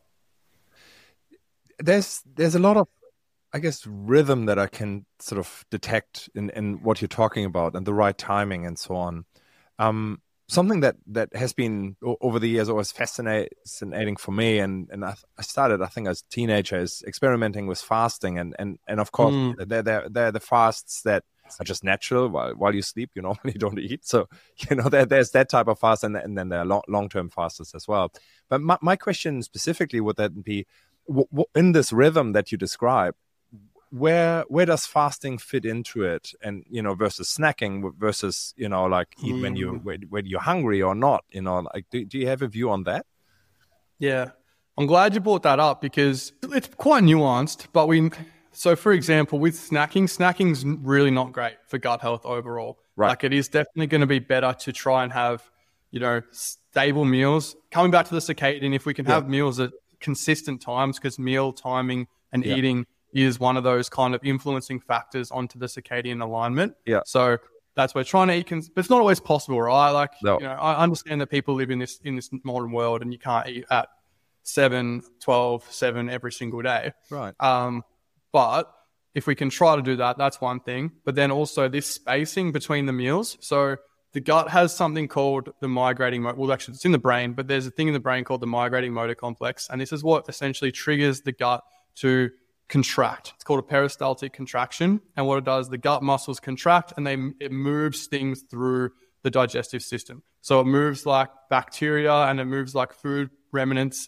There's a lot of, I guess, rhythm that I can sort of detect in what you're talking about, and the right timing and so on. Something that has been over the years always fascinating for me, and I started, I think, as a teenager, is experimenting with fasting, and of course they're the fasts that are just natural while you sleep. You normally don't eat, so there's that type of fast, and then there are long-term fasts as well. But my question specifically would then be, in this rhythm that you describe, where does fasting fit into it, and versus snacking versus like eat when you're hungry or not, like do you have a view on that? Yeah, I'm glad you brought that up, because it's quite nuanced. But so for example, with snacking's really not great for gut health overall. Right. Like, it is definitely going to be better to try and have stable meals. Coming back to the circadian, if we can have meals at consistent times, because meal timing and eating is one of those kind of influencing factors onto the circadian alignment. Yeah. So that's where we're trying to eat, but it's not always possible, right? Like, I understand that people live in this modern world, and you can't eat at 7, 12, 7 every single day. Right. But if we can try to do that, that's one thing. But then also this spacing between the meals. So the gut has something called the migrating motor. Well, actually, it's in the brain, but there's a thing in the brain called the migrating motor complex. And this is what essentially triggers the gut to contract. It's called a peristaltic contraction. And what it does, the gut muscles contract, and it moves things through the digestive system. So it moves like bacteria, and it moves like food remnants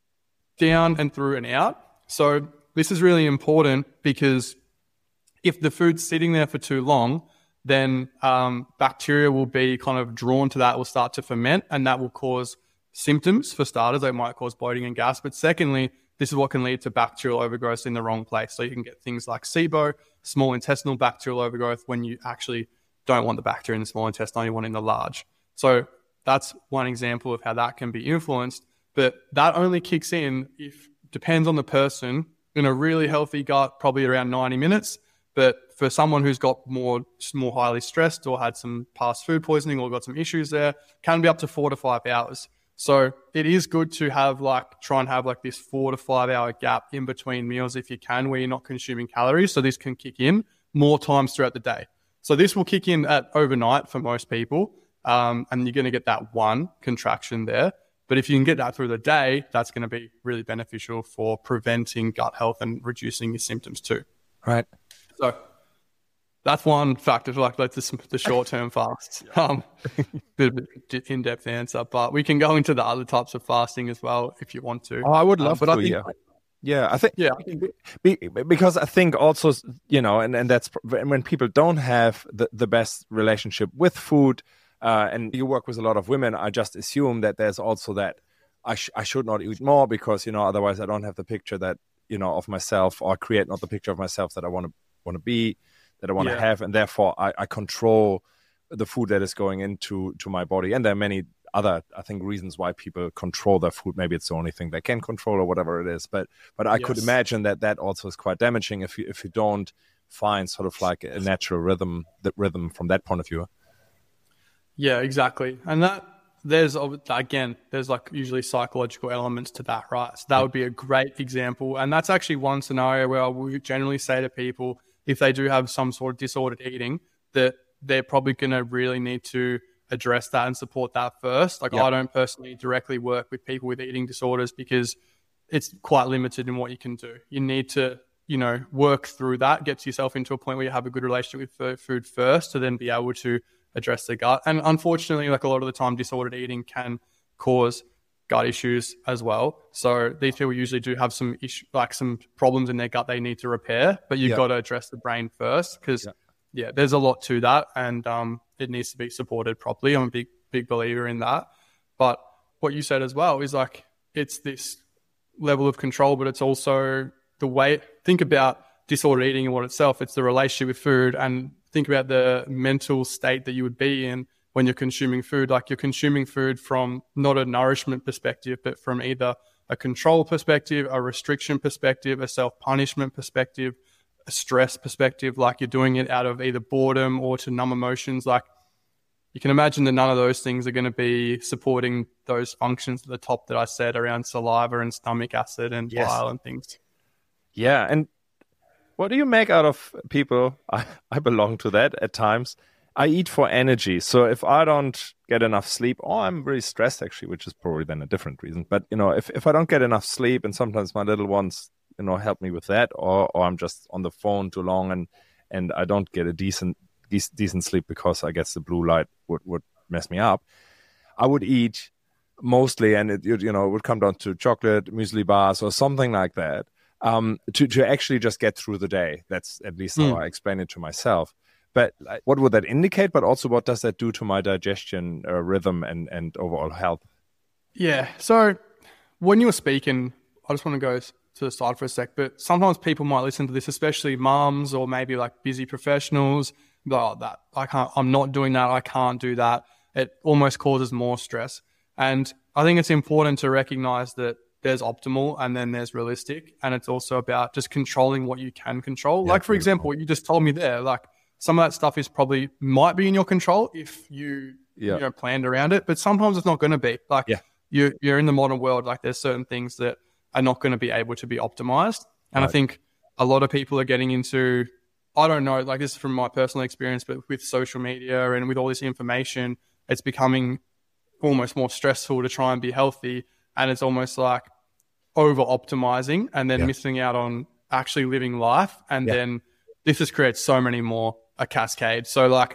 down and through and out. So this is really important, because if the food's sitting there for too long, then bacteria will be kind of drawn to that, will start to ferment, and that will cause symptoms. For starters, they might cause bloating and gas. But secondly, this is what can lead to bacterial overgrowth in the wrong place. So you can get things like SIBO, small intestinal bacterial overgrowth, when you actually don't want the bacteria in the small intestine, you want it in the large. So that's one example of how that can be influenced. But that only kicks in if, depends on the person. In a really healthy gut, probably around 90 minutes. But for someone who's got more highly stressed or had some past food poisoning or got some issues there, can be up to 4 to 5 hours. So it is good to have try and have this 4 to 5 hour gap in between meals if you can, where you're not consuming calories. So this can kick in more times throughout the day. So this will kick in at overnight for most people. And you're going to get that one contraction there. But if you can get that through the day, that's going to be really beneficial for preventing gut health and reducing your symptoms too. Right. So that's one factor, the short-term fasts. Bit of an in-depth answer, but we can go into the other types of fasting as well if you want to. Oh, I would love to, I think, I think because I think also, and that's when people don't have the best relationship with food, and you work with a lot of women, I just assume that there's also that I should not eat more because, otherwise I don't have the picture that, of myself, or create not the picture of myself that I want to be, that I want to have. And therefore I control the food that is going into my body. And there are many other, I think, reasons why people control their food. Maybe it's the only thing they can control or whatever it is. But I could imagine that also is quite damaging if you don't find sort of like a natural rhythm from that point of view. Yeah, exactly. And there's usually psychological elements to that, right? So that would be a great example. And that's actually one scenario where we generally say to people, if they do have some sort of disordered eating, that they're probably going to really need to address that and support that first. I don't personally directly work with people with eating disorders because it's quite limited in what you can do. You need to, work through that, get yourself into a point where you have a good relationship with food first to then be able to address the gut. And unfortunately, a lot of the time, disordered eating can cause gut issues as well. So these people usually do have some some problems in their gut they need to repair, but you've got to address the brain first because there's a lot to that, and it needs to be supported properly. I'm a big believer in that. But what you said as well is it's this level of control, but it's also the way, think about disordered eating and what itself, it's the relationship with food, and think about the mental state that you would be in when you're consuming food. You're consuming food from not a nourishment perspective, but from either a control perspective, a restriction perspective, a self-punishment perspective, a stress perspective. You're doing it out of either boredom or to numb emotions. You can imagine that none of those things are going to be supporting those functions at the top that I said around saliva and stomach acid and bile and things. Yeah. And what do you make out of people? I belong to that at times. I eat for energy. So if I don't get enough sleep, or I'm really stressed actually, which is probably then a different reason. But, if I don't get enough sleep, and sometimes my little ones, help me with that, or I'm just on the phone too long and I don't get a decent sleep because I guess the blue light would mess me up, I would eat mostly, and it would come down to chocolate, muesli bars or something like that. To actually just get through the day. That's at least how I explain it to myself. But what would that indicate? But also, what does that do to my digestion rhythm and overall health? Yeah. So when you were speaking, I just want to go to the side for a sec, but sometimes people might listen to this, especially mums or maybe busy professionals, I'm not doing that. I can't do that. It almost causes more stress. And I think it's important to recognize that there's optimal and then there's realistic. And it's also about just controlling what you can control. For example, what you just told me there, some of that stuff might be in your control if you planned around it, but sometimes it's not going to be. You're in the modern world, there's certain things that are not going to be able to be optimized. And I think a lot of people are getting into, I don't know, this is from my personal experience, but with social media and with all this information, it's becoming almost more stressful to try and be healthy. And it's almost over optimizing and then missing out on actually living life. And then this just creates so many more, a cascade. So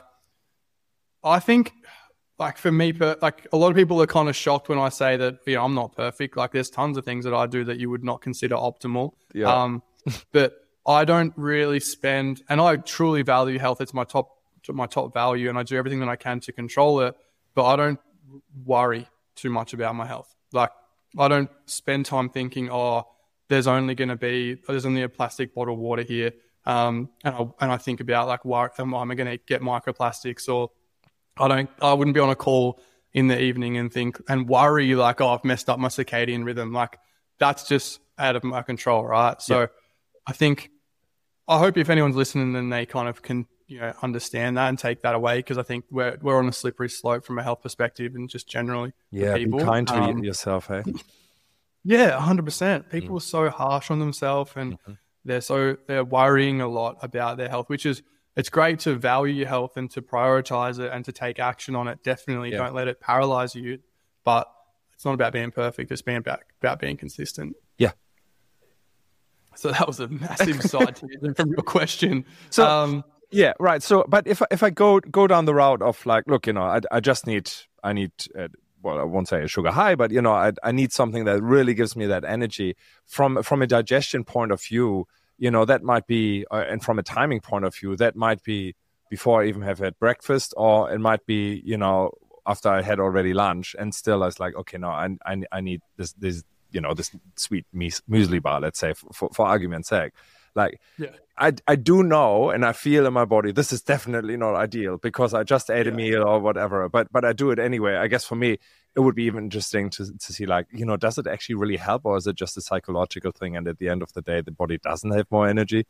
I think for me, a lot of people are kind of shocked when I say that, I'm not perfect. There's tons of things that I do that you would not consider optimal. Yeah. But I don't really spend, and I truly value health. It's my top value, and I do everything that I can to control it, but I don't worry too much about my health. I don't spend time thinking, there's only a plastic bottle of water here. And I think about like, why am I going to get microplastics? Or I wouldn't be on a call in the evening and worry like, oh, I've messed up my circadian rhythm. Like that's just out of my control, right? So I hope if anyone's listening, then they kind of can, understand that and take that away, because I think we're on a slippery slope from a health perspective and just generally. Yeah, be kind to yourself, hey? Yeah, 100%. People are so harsh on themselves, and they're worrying a lot about their health, which is, it's great to value your health and to prioritize it and to take action on it. Definitely don't let it paralyze you, but it's not about being perfect. It's about being consistent. Yeah. So that was a massive side tangent from your question. So, yeah, right. So, but if I go down the route of like, look, I need well, I won't say a sugar high, but I need something that really gives me that energy from a digestion point of view. That might be, and from a timing point of view, that might be before I even have had breakfast, or it might be, after I had already lunch, and still I was like, okay, no, I need this this sweet muesli bar, let's say, for argument's sake. Like, I do know, and I feel in my body, this is definitely not ideal because I just ate a meal or whatever, but I do it anyway. I guess for me, it would be even interesting to see, like, does it actually really help, or is it just a psychological thing? And at the end of the day, the body doesn't have more energy.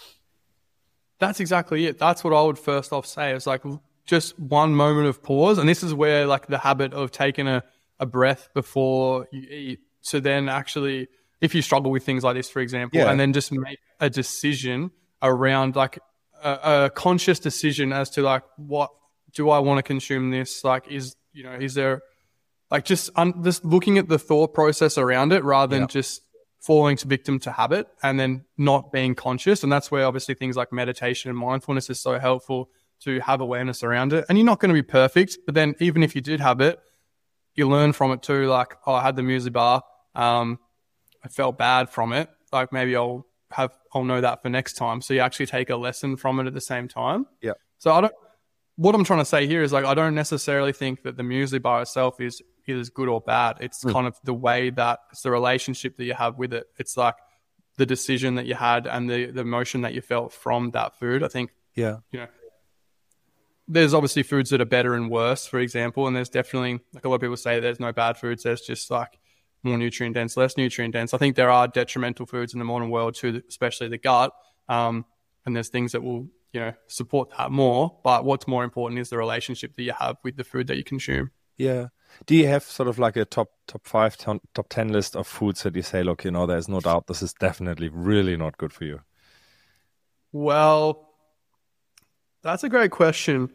That's exactly it. That's what I would first off say. It's like just one moment of pause. And this is where like the habit of taking a breath before you eat. So then actually, if you struggle with things like this, for example, and then just make a decision around like a conscious decision as to like, what do I want to consume this? Like, is there like just looking at the thought process around it rather than just falling victim to habit and then not being conscious. And that's where obviously things like meditation and mindfulness is so helpful, to have awareness around it. And you're not going to be perfect, but then even if you did have it, you learn from it too. Like, oh, I had the muesli bar. I felt bad from it. Like maybe I'll know that for next time. So you actually take a lesson from it at the same time. Yeah. So what I'm trying to say here is like, I don't necessarily think that the muesli bar itself is good or bad. It's kind of the way that it's the relationship that you have with it. It's like the decision that you had and the emotion that you felt from that food. I think, there's obviously foods that are better and worse, for example. And there's definitely, like a lot of people say, there's no bad foods. There's just like more nutrient dense, less nutrient dense. I think there are detrimental foods in the modern world too, especially the gut. And there's things that will, support that more. But what's more important is the relationship that you have with the food that you consume. Yeah. Do you have sort of like a top 5, top 10 list of foods that you say, look, there's no doubt this is definitely really not good for you? Well, that's a great question.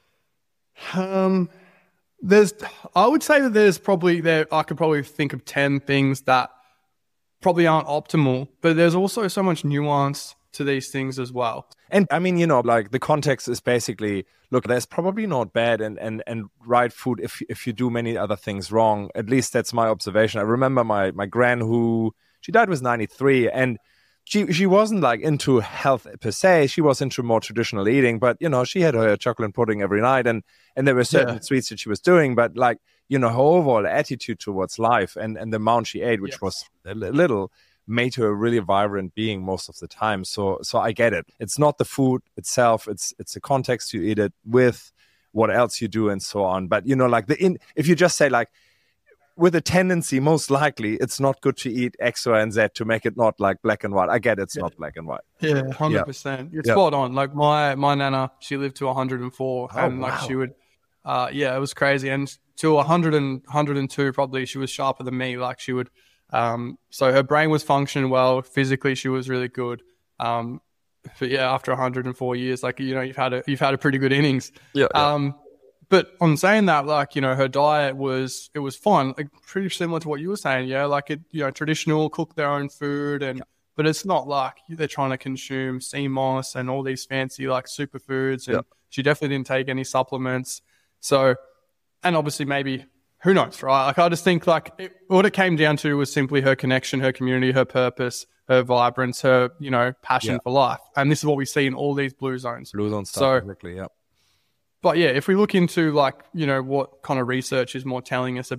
I would say that I could probably think of 10 things that probably aren't optimal, but there's also so much nuance to these things as well. And I mean, like the context is basically, look, there's probably not bad and right food if you do many other things wrong. At least that's my observation. I remember my gran, who she died was 93, and she wasn't like into health per se. She was into more traditional eating, but she had her chocolate pudding every night, and there were certain sweets that she was doing, but like her overall attitude towards life and the amount she ate, which was a little, made her a really vibrant being most of the time. So I get it. It's not the food itself. It's the context you eat it with, what else you do, and so on. But like if you just say like, with a tendency, most likely, it's not good to eat X, Y, and Z to make it not like black and white. I get it's not black and white. Yeah, 100%. You're spot on. Like my nana, she lived to 104, and like she would, it was crazy. And to 100 and 102, probably she was sharper than me. Like she would, so her brain was functioning well. Physically, she was really good. But yeah, after 104 years, like you've had a pretty good innings. Yeah. But on saying that, like, her diet was fine, like pretty similar to what you were saying. Yeah. Like traditional, cook their own food but it's not like they're trying to consume sea moss and all these fancy like superfoods. And she definitely didn't take any supplements. So, and obviously maybe, who knows, right? Like I just think like what it came down to was simply her connection, her community, her purpose, her vibrance, her, passion for life. And this is what we see in all these blue zones. Blue zone stuff, exactly, But yeah, if we look into like, what kind of research is more telling us about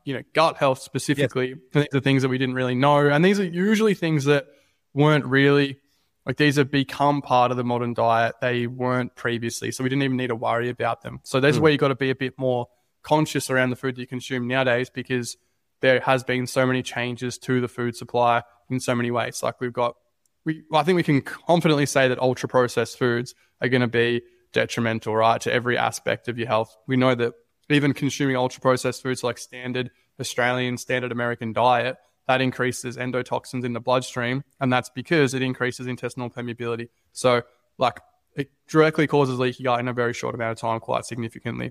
gut health specifically. Yes. These are things that we didn't really know. And these are usually things that weren't really, like, these have become part of the modern diet. They weren't previously. So we didn't even need to worry about them. So that's where you got to be a bit more conscious around the food that you consume nowadays, because there has been so many changes to the food supply in so many ways. Like I think we can confidently say that ultra processed foods are going to be detrimental, right, to every aspect of your health. We know that even consuming ultra processed foods like standard Australian, standard American diet, that increases endotoxins in the bloodstream, and that's because it increases intestinal permeability. So, like, it directly causes leaky gut in a very short amount of time, quite significantly.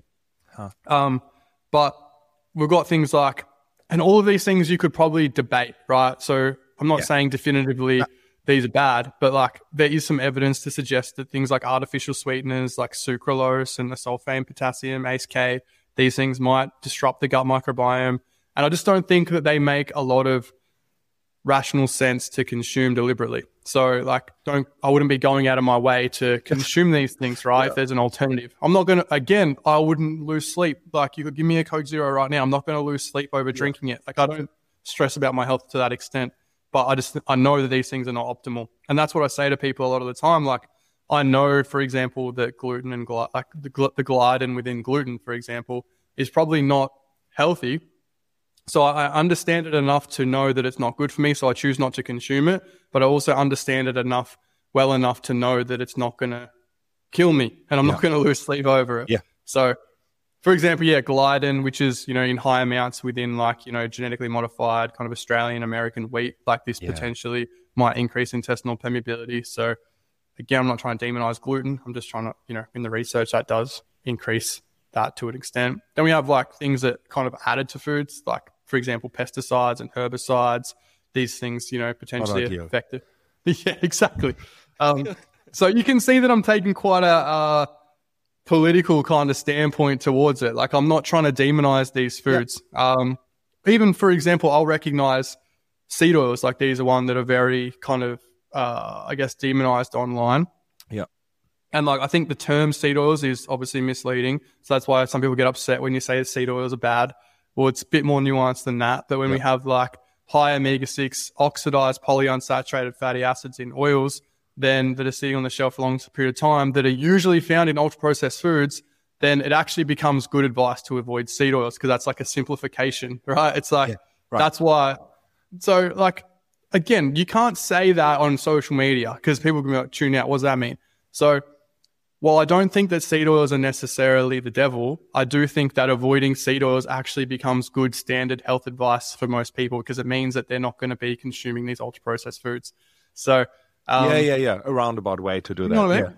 But we've got things like, and all of these things you could probably debate, right? So I'm not saying definitively these are bad, but like there is some evidence to suggest that things like artificial sweeteners like sucralose and the sulfame potassium, ACE-K, these things might disrupt the gut microbiome. And I just don't think that they make a lot of rational sense to consume deliberately. So like, I wouldn't be going out of my way to consume these things, right? If there's an alternative. I'm not going to, again, I wouldn't lose sleep. Like, you could give me a Coke Zero right now. I'm not going to lose sleep over drinking it. Like, I don't stress about my health to that extent, but I know that these things are not optimal. And that's what I say to people a lot of the time. Like, I know, for example, that gluten and like the gliadin within gluten, for example, is probably not healthy. So I understand it enough to know that it's not good for me, so I choose not to consume it. But I also understand it well enough to know that it's not going to kill me, and I'm not going to lose sleep over it. Yeah. So, for example, gliadin, which is, in high amounts within like, genetically modified kind of Australian American wheat, like this potentially might increase intestinal permeability. So again, I'm not trying to demonize gluten. I'm just trying to, in the research that does increase that to an extent. Then we have like things that kind of added to foods, like, for example, pesticides and herbicides. These things, potentially affected. Yeah, exactly. So you can see that I'm taking quite a political kind of standpoint towards it. Like, I'm not trying to demonize these foods. Even, for example, I'll recognize seed oils. Like, these are one that are very kind of, demonized online. Yeah. And like, I think the term seed oils is obviously misleading. So that's why some people get upset when you say seed oils are bad. Well, it's a bit more nuanced than that. But when we have like high omega-6 oxidized polyunsaturated fatty acids in oils, then that are sitting on the shelf for a long period of time, that are usually found in ultra-processed foods, then it actually becomes good advice to avoid seed oils, because that's like a simplification, right? It's like, that's why. So like, again, you can't say that on social media because people can be like, tune out. What does that mean? So while I don't think that seed oils are necessarily the devil, I do think that avoiding seed oils actually becomes good standard health advice for most people, because it means that they're not going to be consuming these ultra-processed foods. So a roundabout way to do that. You know what I mean?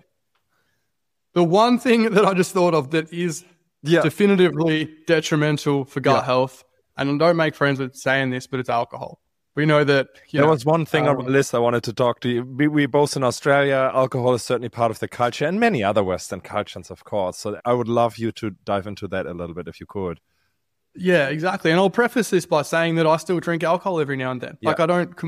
The one thing that I just thought of that is definitively detrimental for gut health, and don't make friends with saying this, but it's alcohol. We know that. There was one thing on the list I wanted to talk to you. We both in Australia. Alcohol is certainly part of the culture, and many other Western cultures, of course. So I would love you to dive into that a little bit if you could. Yeah, exactly. And I'll preface this by saying that I still drink alcohol every now and then. Like, I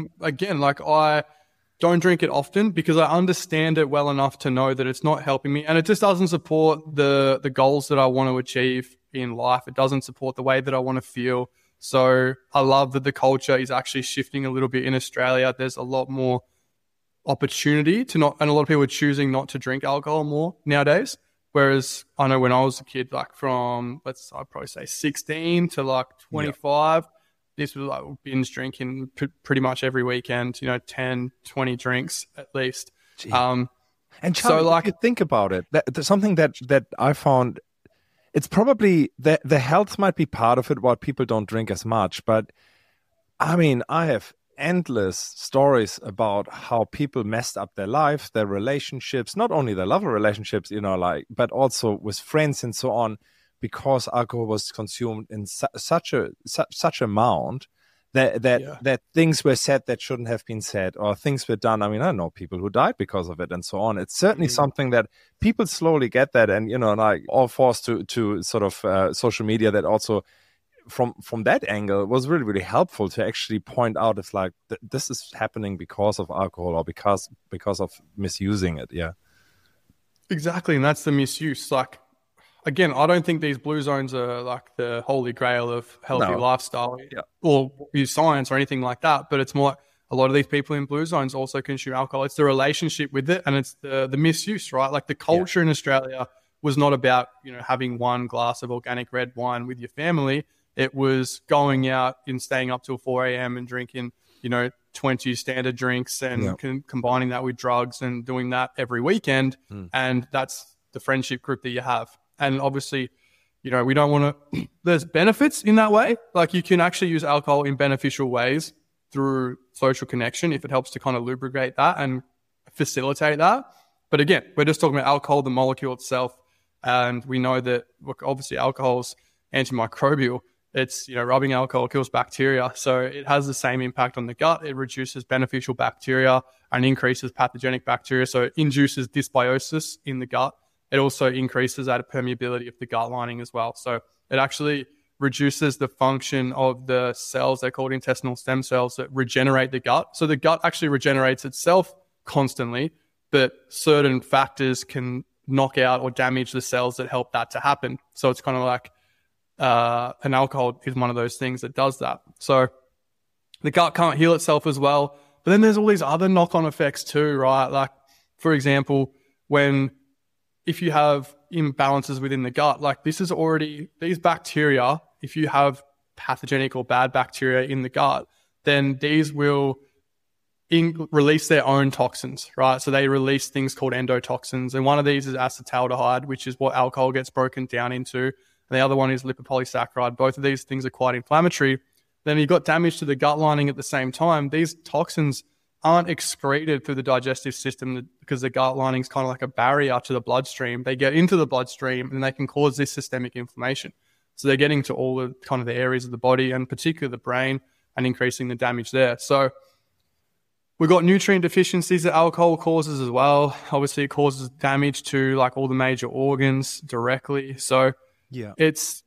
don't drink it often because I understand it well enough to know that it's not helping me, and it just doesn't support the goals that I want to achieve in life. It doesn't support the way that I want to feel. So I love that the culture is actually shifting a little bit in Australia. There's a lot more opportunity and a lot of people are choosing not to drink alcohol more nowadays. Whereas I know when I was a kid, like from, I'd probably say 16 to like 25, this was like binge drinking pretty much every weekend, 10, 20 drinks at least. And Charlie, so like, if you think about it, there's something that I found, it's probably the health might be part of it, why people don't drink as much. But I mean, I have endless stories about how people messed up their life, their relationships, not only their love relationships, but also with friends and so on, because alcohol was consumed in such amount that things were said that shouldn't have been said, or things were done. I mean, I know people who died because of it and so on. It's certainly something that people slowly get that, and all forced to sort of social media that also from that angle was really, really helpful to actually point out it's like this is happening because of alcohol or because of misusing it. Yeah, exactly. And that's the misuse. Like, again, I don't think these blue zones are like the holy grail of healthy lifestyle or use science or anything like that. But it's more like a lot of these people in blue zones also consume alcohol. It's the relationship with it, and it's the misuse, right? Like the culture in Australia was not about, having one glass of organic red wine with your family. It was going out and staying up till 4 a.m. and drinking, 20 standard drinks and combining that with drugs and doing that every weekend. And that's the friendship group that you have. And obviously, we don't want to, there's benefits in that way. Like you can actually use alcohol in beneficial ways through social connection if it helps to kind of lubricate that and facilitate that. But again, we're just talking about alcohol, the molecule itself. And we know that, look, obviously alcohol's antimicrobial. It's, rubbing alcohol kills bacteria. So it has the same impact on the gut. It reduces beneficial bacteria and increases pathogenic bacteria. So it induces dysbiosis in the gut. It also increases that permeability of the gut lining as well. So it actually reduces the function of the cells they're called intestinal stem cells that regenerate the gut. So the gut actually regenerates itself constantly, but certain factors can knock out or damage the cells that help that to happen. So it's kind of like an alcohol is one of those things that does that. So the gut can't heal itself as well. But then there's all these other knock-on effects too, right? Like, for example, if you have imbalances within the gut, like this is already, these bacteria, if you have pathogenic or bad bacteria in the gut, then these will release their own toxins, right? So they release things called endotoxins. And one of these is acetaldehyde, which is what alcohol gets broken down into. And the other one is lipopolysaccharide. Both of these things are quite inflammatory. Then you've got damage to the gut lining at the same time. These toxins aren't excreted through the digestive system because the gut lining is kind of like a barrier to the bloodstream. They get into the bloodstream and they can cause this systemic inflammation. So they're getting to all the kind of the areas of the body and particularly the brain and increasing the damage there. So we've got nutrient deficiencies that alcohol causes as well. Obviously, it causes damage to like all the major organs directly. So it's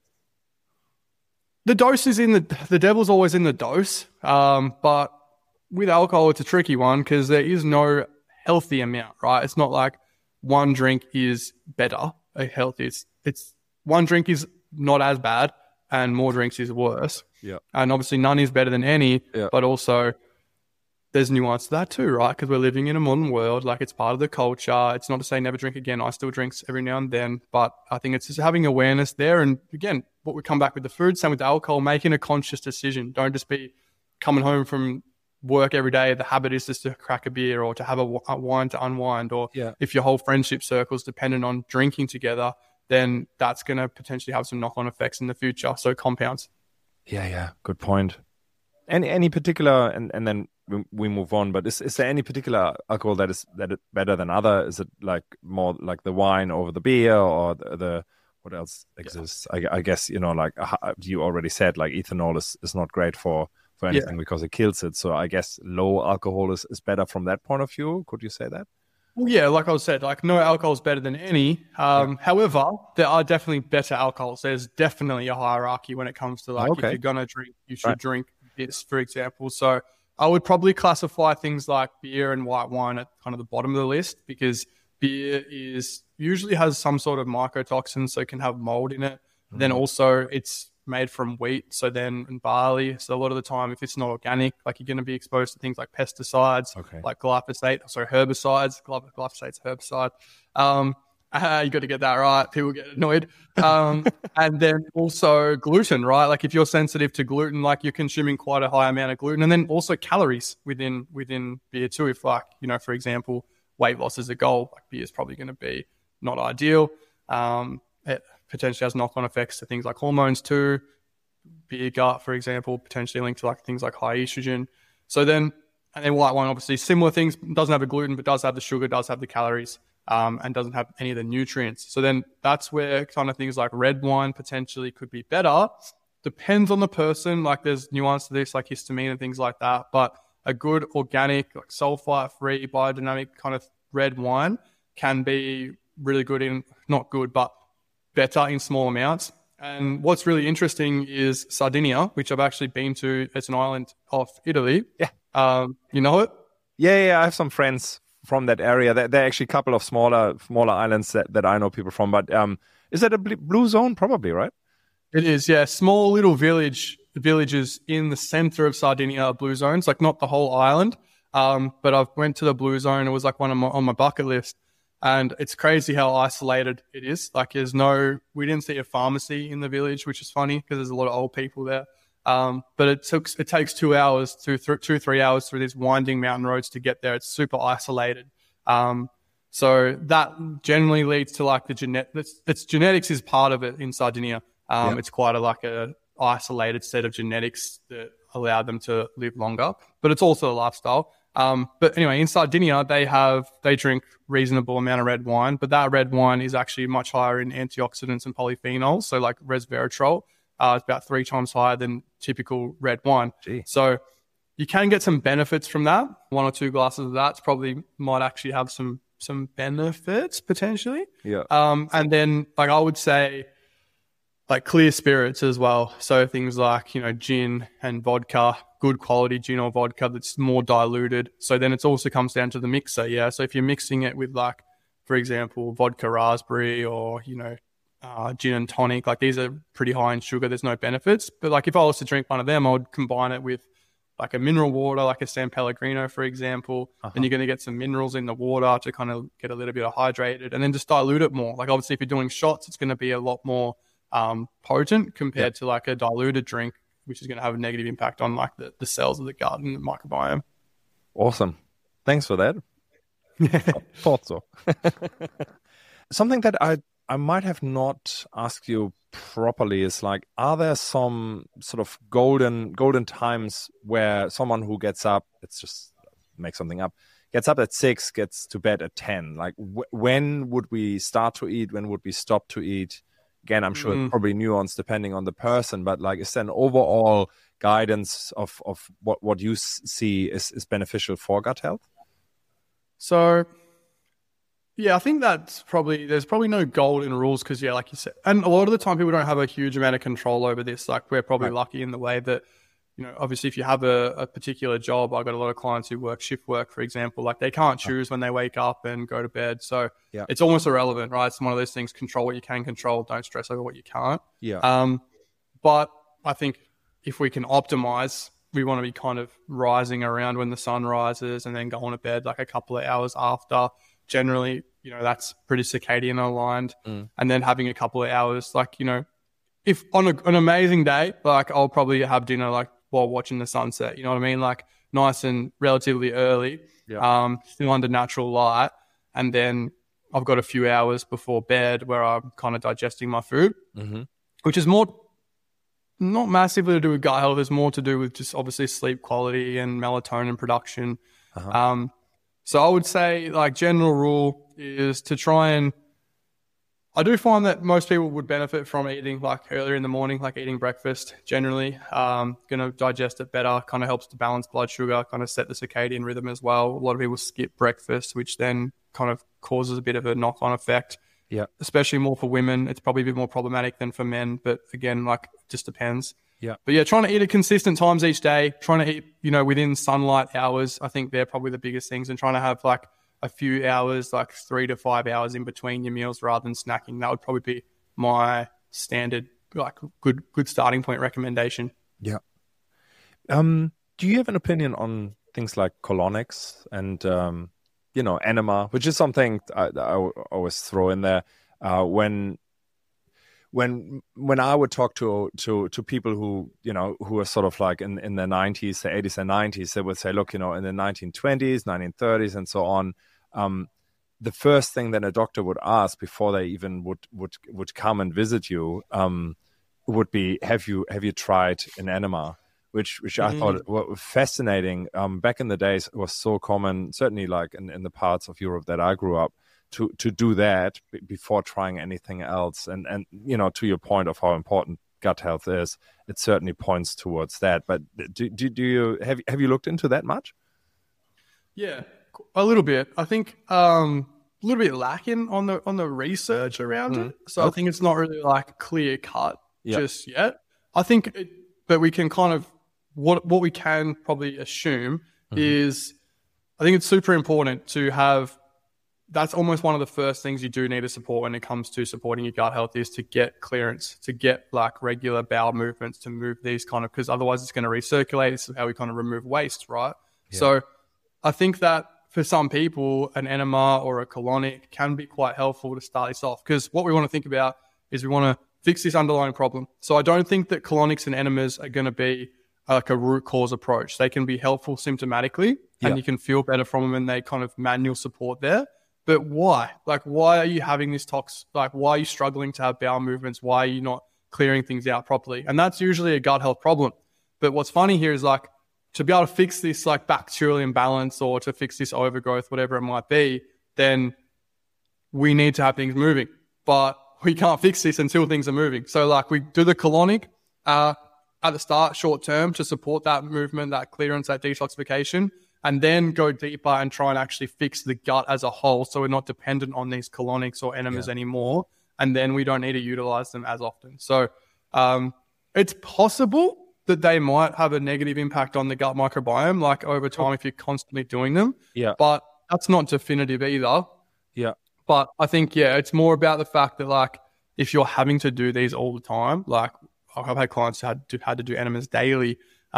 the dose is in the devil's always in the dose. But with alcohol, it's a tricky one because there is no healthy amount, right? It's not like one drink is better. It's one drink is not as bad and more drinks is worse. Yeah. And obviously none is better than any, but also there's nuance to that too, right? Because we're living in a modern world, like it's part of the culture. It's not to say never drink again. I still drink every now and then, but I think it's just having awareness there. And again, what we come back with the food, same with the alcohol, making a conscious decision. Don't just be coming home from work every day. The habit is just to crack a beer or to have a wine to unwind. Or if your whole friendship circle is dependent on drinking together, then that's going to potentially have some knock-on effects in the future. So compounds. Yeah. Good point. Any particular, and then we move on, but is there any particular alcohol that is better than other? Is it like more like the wine over the beer or the what else exists? I guess, like you already said, like ethanol is not great for anything because it kills it. So I guess low alcohol is better from that point of view. Could you say that? Well, yeah, like I said, like no alcohol is better than any. However, there are definitely better alcohols. There's definitely a hierarchy when it comes to like if you're going to drink, you should drink this, for example. So I would probably classify things like beer and white wine at kind of the bottom of the list because beer usually has some sort of mycotoxin, so it can have mold in it. Mm-hmm. Then also it's made from wheat, and barley. So a lot of the time, if it's not organic, like you're going to be exposed to things like pesticides, like herbicides. Glyphosate's herbicide. You got to get that right. People get annoyed. And then also gluten, right? Like if you're sensitive to gluten, like you're consuming quite a high amount of gluten, and then also calories within beer too. If like, for example, weight loss is a goal, like beer is probably going to be not ideal. It potentially has knock-on effects to things like hormones too. Beer gut, for example, potentially linked to like things like high estrogen. And then white wine, obviously similar things, doesn't have the gluten, but does have the sugar, does have the calories. And doesn't have any of the nutrients. So then that's where kind of things like red wine potentially could be better. Depends on the person. Like there's nuance to this, like histamine and things like that. But a good organic, like sulfite-free, biodynamic kind of red wine can be really good not good, but better in small amounts. And what's really interesting is Sardinia, which I've actually been to. It's an island off Italy. Yeah. You know it? Yeah. I have some friends from that area. There are actually a couple of smaller islands that I know people from, but Is that a blue zone? Probably, right? It is, yeah. Small little villages in the center of Sardinia are blue zones, like not the whole island. But I've went to the blue zone. It was like one on my bucket list. And it's crazy how isolated it is. Like we didn't see a pharmacy in the village, which is funny because there's a lot of old people there. But it takes 2 hours, 3 hours through these winding mountain roads to get there. It's super isolated. So that generally leads to like genetics is part of it in Sardinia. It's quite a isolated set of genetics that allow them to live longer, but it's also a lifestyle. But anyway, in Sardinia, they drink reasonable amount of red wine, but that red wine is actually much higher in antioxidants and polyphenols. So like resveratrol, it's about 3 times higher than typical red wine. Gee. So you can get some benefits from that. 1 or 2 glasses of that probably might actually have some benefits potentially. Yeah. And then like I would say like clear spirits as well. So things like, gin and vodka, good quality gin or vodka that's more diluted. So then it also comes down to the mixer. Yeah. So if you're mixing it with like, for example, vodka raspberry or, gin and tonic, like these are pretty high in sugar. There's no benefits. But like if I was to drink one of them, I would combine it with like a mineral water, like a San Pellegrino, for example, and you're going to get some minerals in the water to kind of get a little bit hydrated and then just dilute it more. Like obviously if you're doing shots, it's going to be a lot more potent compared to like a diluted drink, which is going to have a negative impact on like the cells of the gut and the microbiome. Awesome. Thanks for that. Thought so. Something that I might have not asked you properly is like, are there some sort of golden times where someone who gets up, let's just make something up, gets up at 6, gets to bed at 10? Like when would we start to eat? When would we stop to eat? Again, I'm sure it's probably nuanced depending on the person, but like, is there an overall guidance of what you see is beneficial for gut health? So, yeah, I think there's probably no golden rules because, yeah, like you said, and a lot of the time people don't have a huge amount of control over this. Like we're probably lucky in the way that, obviously if you have a particular job, I've got a lot of clients who work shift work, for example, like they can't choose when they wake up and go to bed. So it's almost irrelevant, right? It's one of those things, control what you can control, don't stress over what you can't. Yeah. But I think if we can optimize, we want to be kind of rising around when the sun rises and then going to bed like a couple of hours after. Generally, that's pretty circadian aligned. And then having a couple of hours, like, if on an amazing day, like I'll probably have dinner like while watching the sunset, you know what I mean? Like nice and relatively early, still under natural light. And then I've got a few hours before bed where I'm kind of digesting my food, which is more not massively to do with gut health. It's more to do with just obviously sleep quality and melatonin production. So I would say like general rule is to try and, I do find that most people would benefit from eating like earlier in the morning, like eating breakfast generally, going to digest it better, kind of helps to balance blood sugar, kind of set the circadian rhythm as well. A lot of people skip breakfast, which then kind of causes a bit of a knock-on effect. Yeah. Especially more for women. It's probably a bit more problematic than for men, but again, like it just depends. Yeah. But yeah, trying to eat at consistent times each day, trying to eat, within sunlight hours, I think they're probably the biggest things, and trying to have like a few hours, like 3 to 5 hours in between your meals rather than snacking. That would probably be my standard, like good starting point recommendation. Yeah. Do you have an opinion on things like colonics and, enema, which is something I always throw in there when I would talk to people who, who are sort of like in their 90s, their 80s and 90s, they would say, look, in the 1920s, 1930s and so on, the first thing that a doctor would ask before they even would come and visit you would be, have you tried an enema? Which I thought was fascinating. Back in the days, it was so common, certainly like in the parts of Europe that I grew up, to do that before trying anything else. And to your point of how important gut health is, it certainly points towards that. But do you have you looked into that much? Yeah, a little bit. I think a little bit lacking on the research around it. So I think it's not really like clear cut just yet. I think, but we can kind of what we can probably assume is, I think it's super important to have that's almost one of the first things you do need to support when it comes to supporting your gut health, is to get clearance, to get like regular bowel movements, to move these kind of, because otherwise it's going to recirculate. This is how we kind of remove waste, right? Yeah. So I think that for some people, an enema or a colonic can be quite helpful to start this off, because what we want to think about is we want to fix this underlying problem. So I don't think that colonics and enemas are going to be like a root cause approach. They can be helpful symptomatically, and you can feel better from them, and they kind of manual support there. But why? Like, why are you having this like, why are you struggling to have bowel movements? Why are you not clearing things out properly? And that's usually a gut health problem. But what's funny here is, like, to be able to fix this like bacterial imbalance, or to fix this overgrowth, whatever it might be, then we need to have things moving. But we can't fix this until things are moving. So like, we do the colonic at the start, short term, to support that movement, that clearance, that detoxification, and then go deeper and try and actually fix the gut as a whole, so we're not dependent on these colonics or enemas anymore, and then we don't need to utilize them as often. So it's possible that they might have a negative impact on the gut microbiome, like over time, if you're constantly doing them. Yeah. But that's not definitive either. Yeah. But I think, it's more about the fact that, like, if you're having to do these all the time, like I've had clients who had to do enemas daily.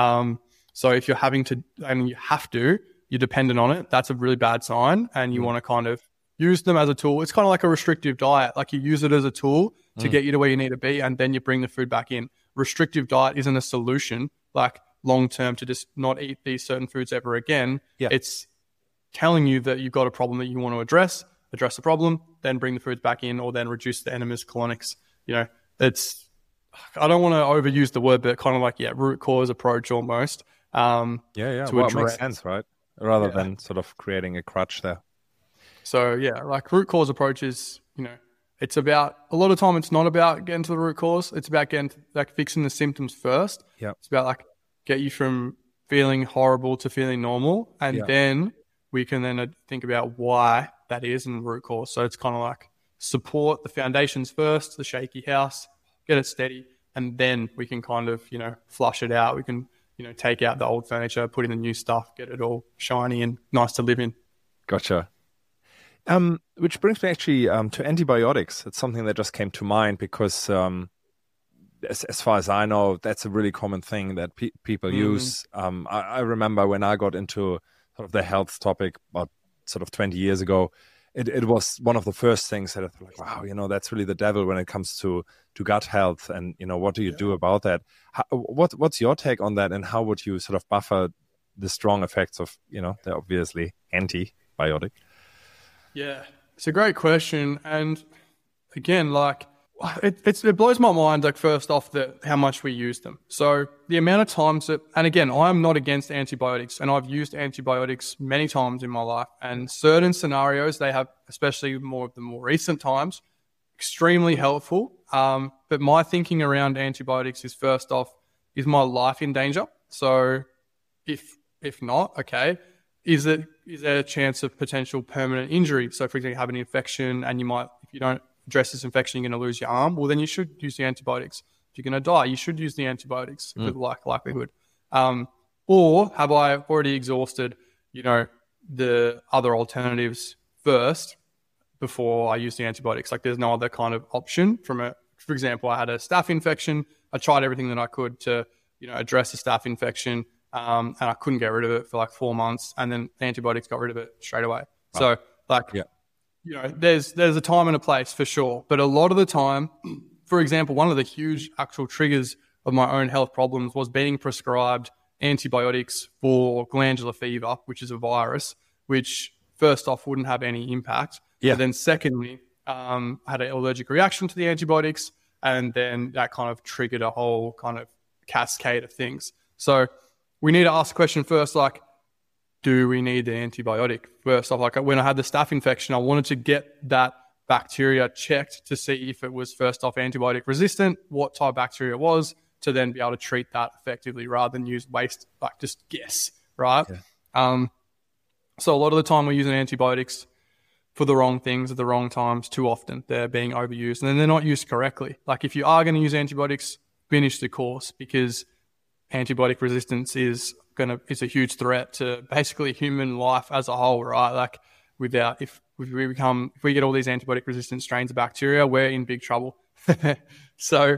So if you're having to, and you have to, you're dependent on it, that's a really bad sign. And you want to kind of use them as a tool. It's kind of like a restrictive diet. Like, you use it as a tool to get you to where you need to be, and then you bring the food back in. Restrictive diet isn't a solution, like long-term, to just not eat these certain foods ever again. Yeah. It's telling you that you've got a problem that you want to address the problem, then bring the foods back in, or then reduce the enemas, colonics. It's, I don't want to overuse the word, but kind of like, root cause approach almost. Well, it makes sense, right? Rather than sort of creating a crutch there. So like root cause approach is, it's about, a lot of time it's not about getting to the root cause. It's about fixing the symptoms first. Yeah. It's about like get you from feeling horrible to feeling normal. And then we can then think about why that is in the root cause. So it's kind of like support the foundations first, the shaky house, get it steady. And then we can kind of, flush it out. We can, take out the old furniture, put in the new stuff, get it all shiny and nice to live in. Gotcha. Which brings me actually to antibiotics. It's something that just came to mind because as far as I know, that's a really common thing that people use. I remember when I got into sort of the health topic about sort of 20 years ago, it was one of the first things that I thought, like, wow, that's really the devil when it comes to gut health. And, what do you do about that? What's your take on that? And how would you sort of buffer the strong effects of, the obviously antibiotic? Yeah, it's a great question. And again, like, it blows my mind, like, first off, how much we use them. So the amount of times and again, I'm not against antibiotics, and I've used antibiotics many times in my life, and certain scenarios, they have, especially more of the more recent times, extremely helpful. But my thinking around antibiotics is, first off, is my life in danger? So if not, okay, is there a chance of potential permanent injury? So for example, you have an infection, and if you don't address this infection, you're going to lose your arm. Well, then you should use the antibiotics. If you're going to die, you should use the antibiotics with likelihood. Or have I already exhausted, the other alternatives first before I use the antibiotics? Like, there's no other kind of option for example, I had a staph infection. I tried everything that I could to, address the staph infection. And I couldn't get rid of it for like 4 months, and then the antibiotics got rid of it straight away. Wow. So there's a time and a place for sure. But a lot of the time, for example, one of the huge actual triggers of my own health problems was being prescribed antibiotics for glandular fever, which is a virus, which first off wouldn't have any impact. Yeah. But then secondly, I had an allergic reaction to the antibiotics, and then that kind of triggered a whole kind of cascade of things. So we need to ask the question first, like, do we need the antibiotic? First off, like when I had the staph infection, I wanted to get that bacteria checked to see if it was first off antibiotic resistant, what type of bacteria it was, to then be able to treat that effectively rather than use waste, like just guess, right? Yeah. So a lot of the time we're using antibiotics for the wrong things at the wrong times too often. They're being overused, and then they're not used correctly. Like, if you are going to use antibiotics, finish the course, because antibiotic resistance is a huge threat to basically human life as a whole, right? Like, if we get all these antibiotic resistant strains of bacteria, we're in big trouble. So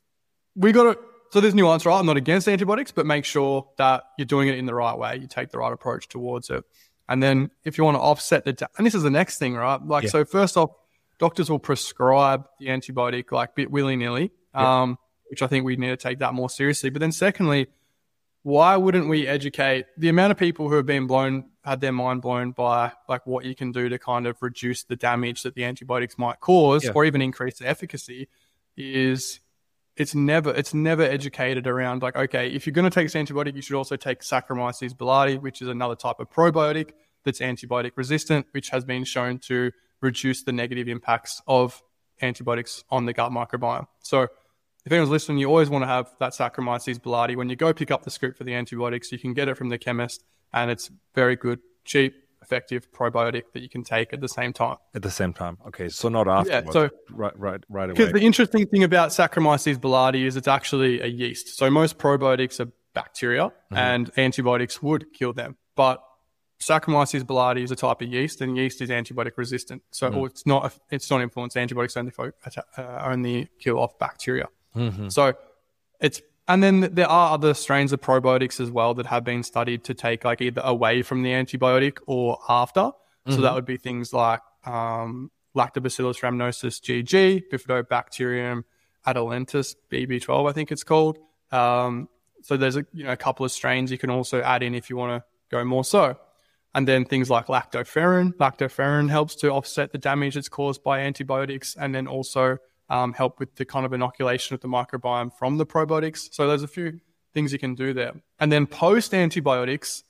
there's nuance, right? I'm not against antibiotics, but make sure that you're doing it in the right way. You take the right approach towards it. And then if you want to offset and this is the next thing, right? So first off, doctors will prescribe the antibiotic like bit willy-nilly, which I think we need to take that more seriously. But then secondly, why wouldn't we educate the amount of people who have had their mind blown by like what you can do to kind of reduce the damage that the antibiotics might cause or even increase the efficacy is it's never educated around like, okay, if you're going to take this antibiotic, you should also take Saccharomyces boulardii, which is another type of probiotic that's antibiotic resistant, which has been shown to reduce the negative impacts of antibiotics on the gut microbiome. So if anyone's listening, you always want to have that Saccharomyces boulardii. When you go pick up the script for the antibiotics, you can get it from the chemist, and it's very good, cheap, effective probiotic that you can take at the same time. At the same time. Okay, so not afterwards. Yeah, so right away. Because the interesting thing about Saccharomyces boulardii is it's actually a yeast. So most probiotics are bacteria, and antibiotics would kill them. But Saccharomyces boulardii is a type of yeast, and yeast is antibiotic resistant. So it's not influenced. Antibiotics only kill off bacteria. So and then there are other strains of probiotics as well that have been studied to take like either away from the antibiotic or after. So that would be things like Lactobacillus rhamnosus GG, Bifidobacterium adelentis BB12, I think it's called. So there's a couple of strains you can also add in if you want to go more so. And then things like lactoferrin. Lactoferrin helps to offset the damage that's caused by antibiotics, and then also help with the kind of inoculation of the microbiome from the probiotics. So there's a few things you can do there. And then post antibiotics,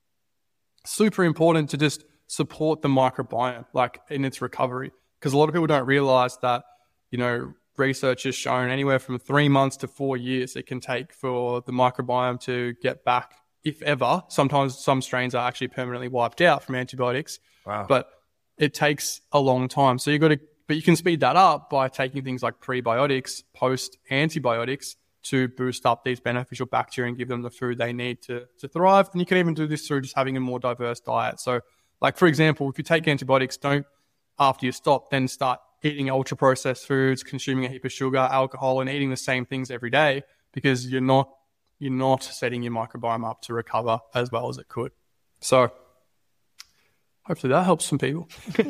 super important to just support the microbiome, like in its recovery, because a lot of people don't realize that, research has shown anywhere from 3 months to 4 years it can take for the microbiome to get back, if ever. Sometimes some strains are actually permanently wiped out from antibiotics. Wow. But it takes a long time. So but you can speed that up by taking things like prebiotics, post antibiotics, to boost up these beneficial bacteria and give them the food they need to thrive. And you can even do this through just having a more diverse diet. So like, for example, if you take antibiotics, don't, after you stop, then start eating ultra processed foods, consuming a heap of sugar, alcohol, and eating the same things every day, because you're not setting your microbiome up to recover as well as it could. So hopefully that helps some people.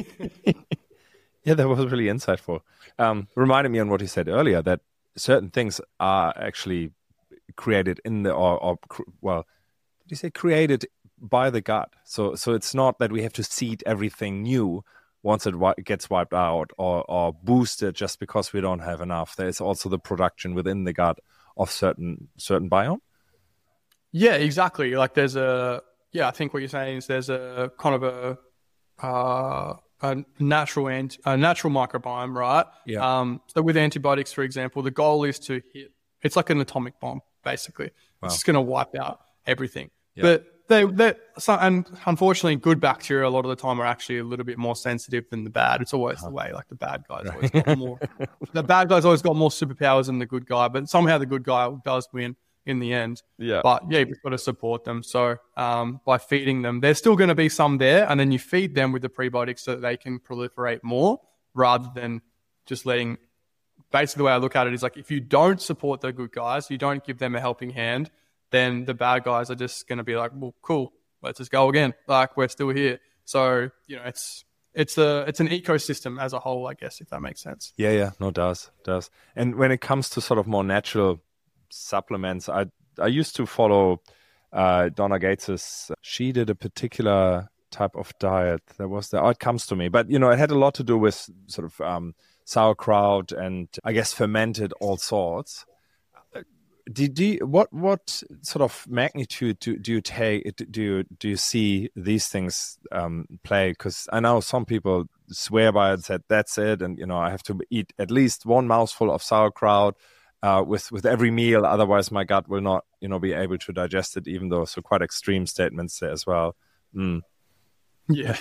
Yeah, that was really insightful. Reminded me on what you said earlier, that certain things are actually created in created by the gut. So it's not that we have to seed everything new once it gets wiped out or boosted just because we don't have enough. There's also the production within the gut of certain biome. Yeah, exactly. Like I think what you're saying is there's a kind of a natural microbiome, right? Yeah. So with antibiotics, for example, the goal is to it's like an atomic bomb, basically. Wow. It's just going to wipe out everything. Yeah. But and unfortunately, good bacteria a lot of the time are actually a little bit more sensitive than the bad. It's always the way. Like the bad guy's always got more. The bad guy's always got more superpowers than the good guy, but somehow the good guy does win in the end. Yeah. But yeah, we've got to support them. So by feeding them, there's still going to be some there, and then you feed them with the prebiotics so that they can proliferate more, rather than just letting. Basically, the way I look at it is like, if you don't support the good guys, you don't give them a helping hand, then the bad guys are just going to be like, well, cool, let's just go again. Like, we're still here. So it's an ecosystem as a whole, I guess, if that makes sense. Yeah. No, it does. And when it comes to sort of more natural supplements, I used to follow Donna Gates's. She did a particular type of diet. It comes to me, but it had a lot to do with sort of sauerkraut and I guess fermented all sorts. What sort of magnitude do you take? Do you see these things play? Because I know some people swear by it, said that's it, and I have to eat at least one mouthful of sauerkraut with every meal, otherwise my gut will not be able to digest it. Even though, so quite extreme statements there as well. Yeah.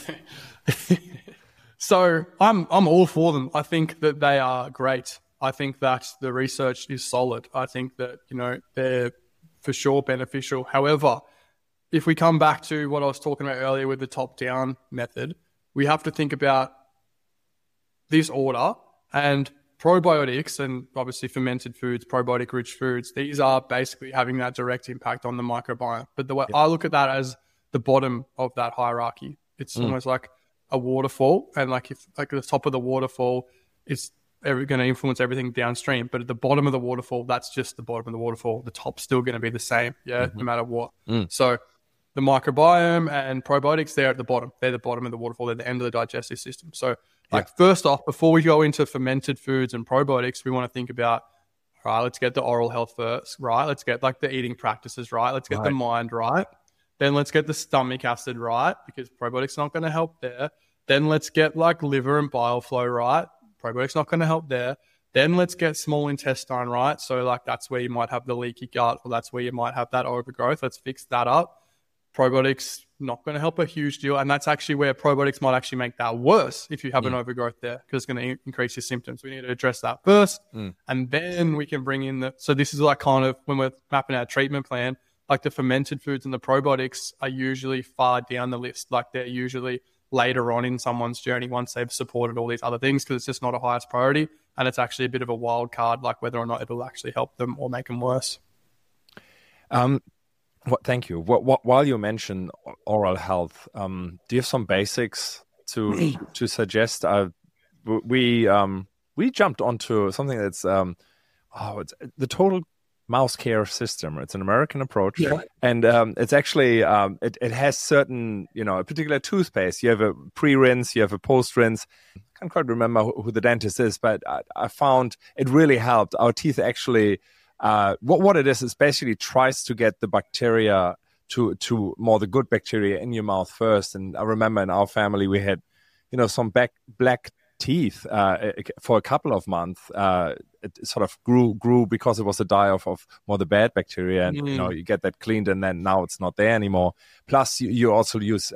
So I'm all for them. I think that they are great. I think that the research is solid. I think that, they're for sure beneficial. However, if we come back to what I was talking about earlier with the top-down method, we have to think about this order, and probiotics and obviously fermented foods, probiotic rich foods, these are basically having that direct impact on the microbiome. But the way I look at that as the bottom of that hierarchy, it's almost like a waterfall, and like if like the top of the waterfall is going to influence everything downstream, but at the bottom of the waterfall, that's just the bottom of the waterfall. The top's still going to be the same, no matter what. So the microbiome and probiotics, they're at the bottom. They're the bottom of the waterfall. They're the end of the digestive system. So first off, before we go into fermented foods and probiotics, we want to think about, all right, let's get the oral health first, right? Let's get like the eating practices right. Let's get the mind right. Then let's get the stomach acid right, because probiotics are not going to help there. Then let's get like liver and bile flow right. Probiotics not going to help there. Then let's get small intestine right. So like that's where you might have the leaky gut, or that's where you might have that overgrowth. Let's fix that up. Probiotics not going to help a huge deal, and that's actually where probiotics might actually make that worse if you have an overgrowth there, because it's going to increase your symptoms. We need to address that first, and then we can bring in so this is like kind of when we're mapping our treatment plan, like the fermented foods and the probiotics are usually far down the list. Like they're usually later on in someone's journey once they've supported all these other things, because it's just not a highest priority, and it's actually a bit of a wild card, like whether or not it'll actually help them or make them worse. Thank you. While you mention oral health, do you have some basics to suggest? We jumped onto something that's it's the Total Mouse Care System. It's an American approach, and it's actually it has certain, a particular toothpaste. You have a pre-rinse, you have a post-rinse. I can't quite remember who the dentist is, but I found it really helped. Our teeth actually. What it is basically tries to get the bacteria to more the good bacteria in your mouth first. And I remember in our family we had, some black teeth for a couple of months. It sort of grew because it was a die of more the bad bacteria, and you get that cleaned, and then now it's not there anymore. Plus, you also use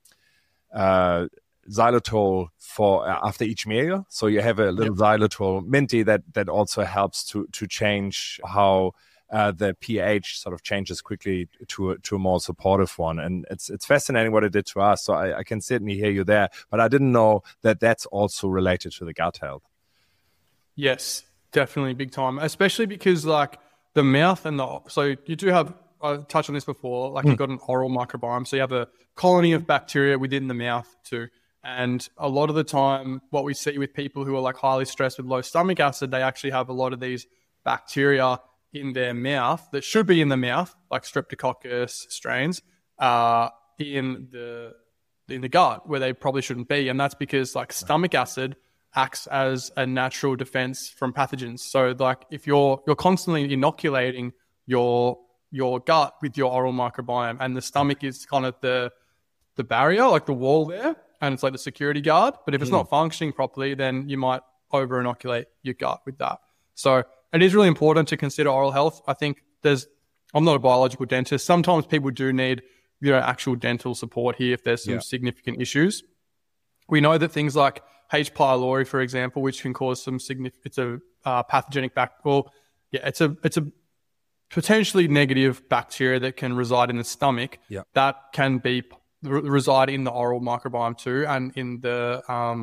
xylitol for after each meal, so you have a little xylitol minty that also helps to change how the pH sort of changes quickly to a more supportive one. And it's fascinating what it did to us. So I can certainly hear you there, but I didn't know that that's also related to the gut health. Yes, definitely big time, especially because like the mouth and so you do have, I touched on this before, like you've got an oral microbiome, so you have a colony of bacteria within the mouth too. And a lot of the time, what we see with people who are like highly stressed with low stomach acid, they actually have a lot of these bacteria in their mouth that should be in the mouth, like Streptococcus strains, in the gut where they probably shouldn't be. And that's because like stomach acid acts as a natural defense from pathogens. So like if you're constantly inoculating your gut with your oral microbiome, and the stomach is kind of the barrier, like the wall there, and it's like the security guard. But if it's not functioning properly, then you might over-inoculate your gut with that. So it is really important to consider oral health. I think I'm not a biological dentist. Sometimes people do need, actual dental support here if there's some significant issues. We know that things like H. pylori, for example, which can cause some it's a pathogenic it's a potentially negative bacteria that can reside in the stomach. That can be reside in the oral microbiome too, and in the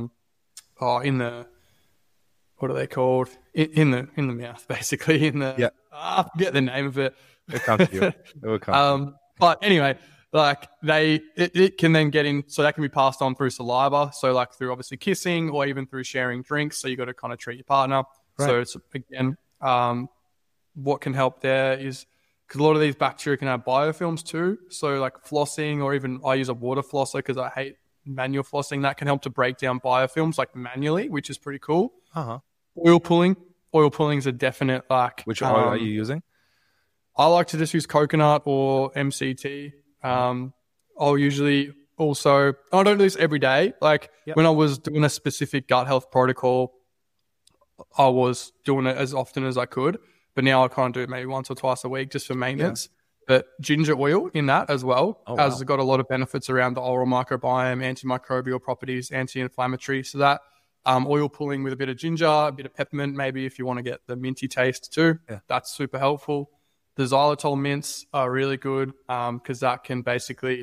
what are they called, in the mouth, basically, I forget the name of it. It comes to you. It will come. But anyway, like it can then get in, so that can be passed on through saliva, so like through obviously kissing or even through sharing drinks. So you got to kind of treat your partner. Right. So it's again, what can help there is, because a lot of these bacteria can have biofilms too. So like flossing, or even I use a water flosser because I hate manual flossing. That can help to break down biofilms like manually, which is pretty cool. Oil pulling is a definite like. Which oil are you using? I like to just use coconut or MCT. I'll usually also, I don't do this every day. Like when I was doing a specific gut health protocol, I was doing it as often as I could. But now I can't do it maybe once or twice a week just for maintenance. But ginger oil in that as well, as it's got a lot of benefits around the oral microbiome, antimicrobial properties, anti-inflammatory. So that oil pulling with a bit of ginger, a bit of peppermint, maybe if you want to get the minty taste too, that's super helpful. The xylitol mints are really good because that can basically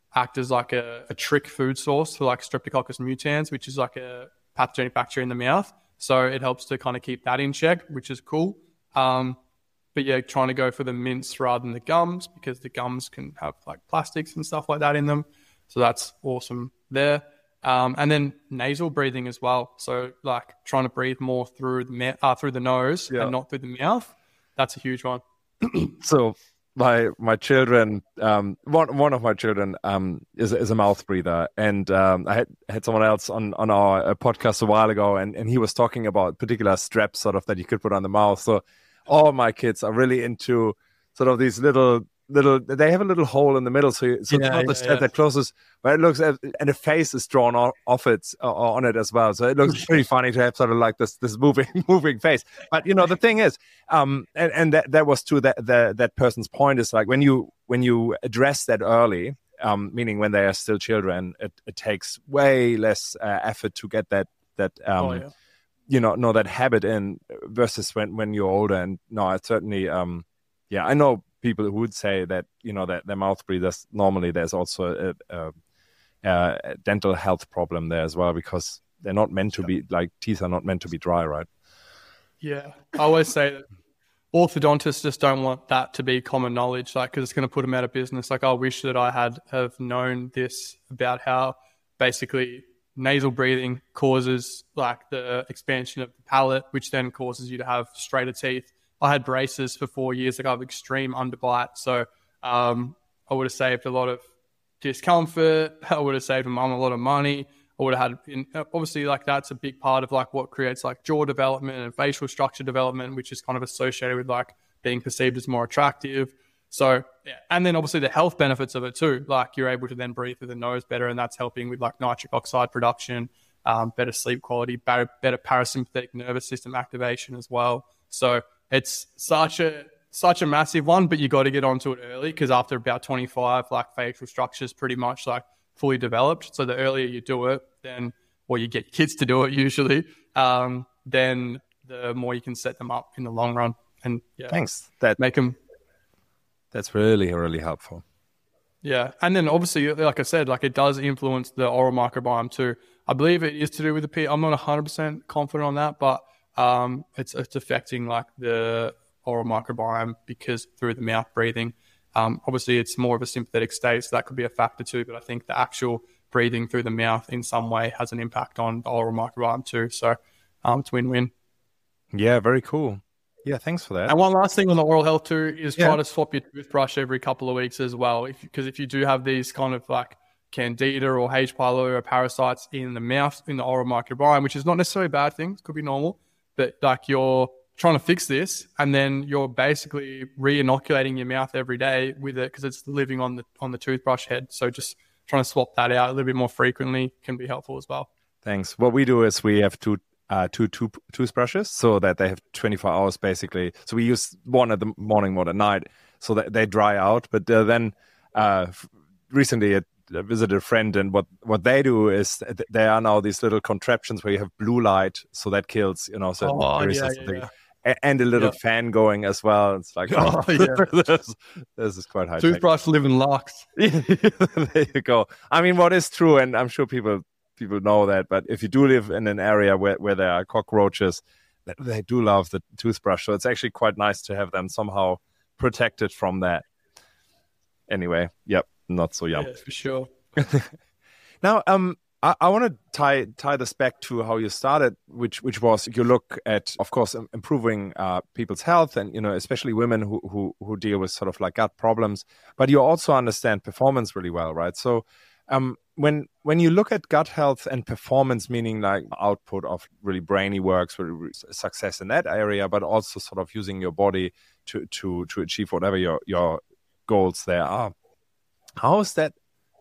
act as like a trick food source for like Streptococcus mutans, which is like a pathogenic bacteria in the mouth. So it helps to kind of keep that in check, which is cool. But yeah, trying to go for the mints rather than the gums, because the gums can have like plastics and stuff like that in them. So that's awesome there. And then nasal breathing as well. So like trying to breathe more through the nose and not through the mouth. That's a huge one. So my children, one of my children is a mouth breather, and I had someone else on our podcast a while ago, and he was talking about particular straps sort of that you could put on the mouth. So all my kids are really into sort of these little. They have a little hole in the middle, so it's not the strap that closes, but it looks and the face is drawn off it on it as well. So it looks pretty funny to have sort of like this moving face. But the thing is, and that was to that person's point, is like when you address that early, meaning when they are still children, it takes way less effort to get that that habit in versus when you're older. And no, it's certainly I know people who would say that that their mouth breathers, normally there's also a dental health problem there as well, because they're not meant to be, like, teeth are not meant to be dry, right? Yeah, I always say that orthodontists just don't want that to be common knowledge, like, because it's going to put them out of business. Like, I wish that I have known this about how basically nasal breathing causes like the expansion of the palate, which then causes you to have straighter teeth. I had braces for 4 years. Like, I have extreme underbite. So I would have saved a lot of discomfort. I would have saved mum a lot of money. I would have had, obviously, like, that's a big part of like what creates like jaw development and facial structure development, which is kind of associated with like being perceived as more attractive. So, yeah. And then obviously the health benefits of it too. Like, you're able to then breathe through the nose better, and that's helping with like nitric oxide production, better sleep quality, better parasympathetic nervous system activation as well. So it's such a massive one, but you got to get onto it early, because after about 25, like, facial structure is pretty much like fully developed. So the earlier you do it, then, or you get kids to do it usually, then the more you can set them up in the long run. And thanks. That's really, really helpful. Yeah. And then obviously, like I said, like, it does influence the oral microbiome too. I believe it is to do with the pH. I'm not 100% confident on that, but it's affecting like the oral microbiome, because through the mouth breathing, obviously it's more of a sympathetic state, so that could be a factor too. But I think the actual breathing through the mouth in some way has an impact on the oral microbiome too. So it's win-win. Yeah, very cool. Yeah, thanks for that. And one last thing on the oral health too is try to swap your toothbrush every couple of weeks as well. Because if you do have these kind of like candida or H. pylori or parasites in the mouth, in the oral microbiome, which is not necessarily a bad thing, it could be normal, but like, you're trying to fix this, and then you're basically re-inoculating your mouth every day with it, because it's living on the toothbrush head. So just trying to swap that out a little bit more frequently can be helpful as well. Thanks. What we do is we have two toothbrushes, so that they have 24 hours basically. So we use one at the morning, one at night, so that they dry out. But then recently I visited a friend, and what they do is there are now these little contraptions where you have blue light, so that kills and a little fan going as well. It's like, this is quite high toothbrush tech. Living lux. There you go. I mean, what is true, and I'm sure people know that, but if you do live in an area where there are cockroaches, they do love the toothbrush. So it's actually quite nice to have them somehow protected from that. Anyway, not so young. Yeah, for sure. Now, I want to tie this back to how you started, which was you look at, of course, improving people's health, and especially women who deal with sort of like gut problems. But you also understand performance really well, right? So when you look at gut health and performance, meaning like output of really brainy works, really success in that area, but also sort of using your body to achieve whatever your goals there are. How is there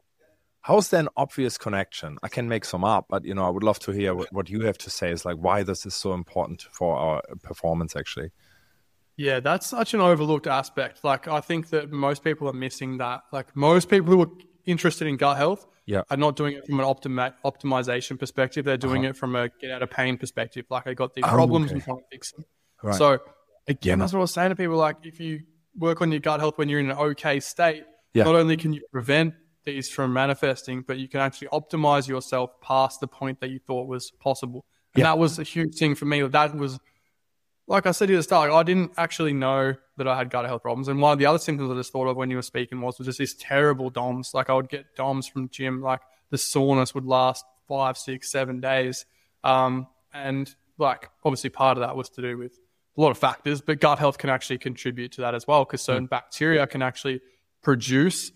an obvious connection? I can make some up, but I would love to hear what you have to say, is like why this is so important for our performance actually. Yeah, that's such an overlooked aspect. Like, I think that most people are missing that. Like, most people who are interested in gut health are not doing it from an optimization perspective. They're doing it from a get out of pain perspective. Like, I got these problems and trying to fix them. Right. So again, that's what I was saying to people. Like, if you work on your gut health when you're in an okay state, not only can you prevent these from manifesting, but you can actually optimize yourself past the point that you thought was possible. And that was a huge thing for me. That was, like I said at the start, I didn't actually know that I had gut health problems. And one of the other symptoms I just thought of when you were speaking was just this terrible DOMS. Like I would get DOMS from gym, like the soreness would last 5, 6, 7 days. And like obviously part of that was to do with a lot of factors, but gut health can actually contribute to that as well, because certain bacteria can actually produce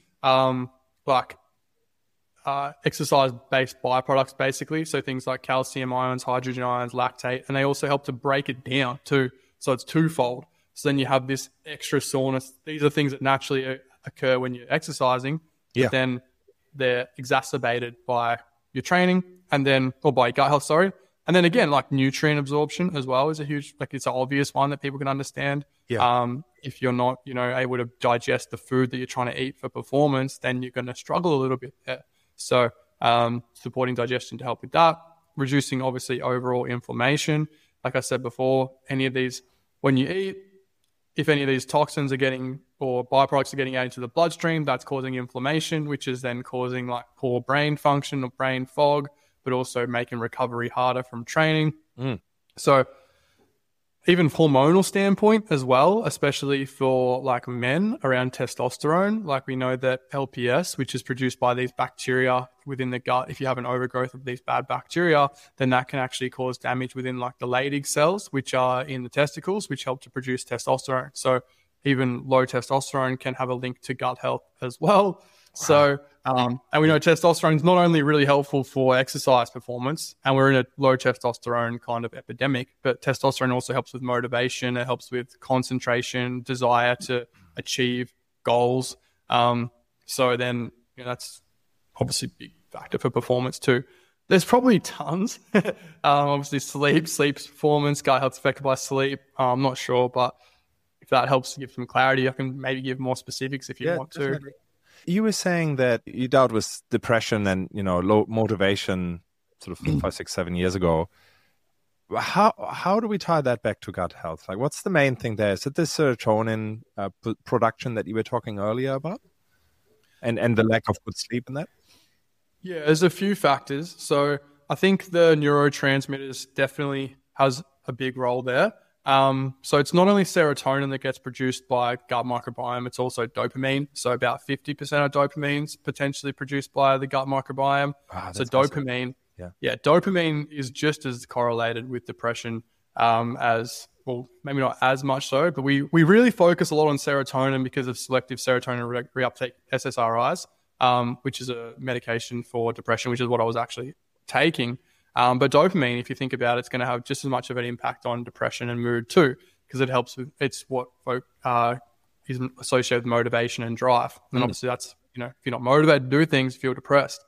exercise-based byproducts, basically. So things like calcium ions, hydrogen ions, lactate, and they also help to break it down too. So it's twofold. So then you have this extra soreness. These are things that naturally occur when you're exercising, but then they're exacerbated by your training or by your gut health, sorry. And then again, like nutrient absorption as well is a huge, like it's an obvious one that people can understand. If you're not, able to digest the food that you're trying to eat for performance, then you're going to struggle a little bit there. So supporting digestion to help with that, reducing obviously overall inflammation. Like I said before, any of these, when you eat, if any of these toxins are getting or byproducts are getting out into the bloodstream, that's causing inflammation, which is then causing like poor brain function or brain fog, but also making recovery harder from training. So even hormonal standpoint as well, especially for like men around testosterone, like we know that LPS, which is produced by these bacteria within the gut, if you have an overgrowth of these bad bacteria, then that can actually cause damage within like the Leydig cells, which are in the testicles, which help to produce testosterone. So even low testosterone can have a link to gut health as well. So, and we know testosterone is not only really helpful for exercise performance, and we're in a low testosterone kind of epidemic, but testosterone also helps with motivation. It helps with concentration, desire to achieve goals. So then that's obviously a big factor for performance too. There's probably tons. Obviously sleep's performance, gut health's affected by sleep. I'm not sure, but if that helps to give some clarity, I can maybe give more specifics if you want definitely. You were saying that you dealt with depression and, low motivation sort of 5, 6, 7 years ago. How do we tie that back to gut health? Like, what's the main thing there? Is it the serotonin production that you were talking earlier about? And the lack of good sleep in that? Yeah, there's a few factors. So I think the neurotransmitters definitely has a big role there. So it's not only serotonin that gets produced by gut microbiome, it's also dopamine. So about 50% of dopamine is potentially produced by the gut microbiome. So dopamine, awesome. Dopamine is just as correlated with depression as, well, maybe not as much so, but we really focus a lot on serotonin because of selective serotonin reuptake, SSRIs, which is a medication for depression, which is what I was actually taking. But dopamine, if you think about it, it's going to have just as much of an impact on depression and mood too, because it helps with, it's what is associated with motivation and drive. And obviously that's, if you're not motivated to do things, you feel depressed.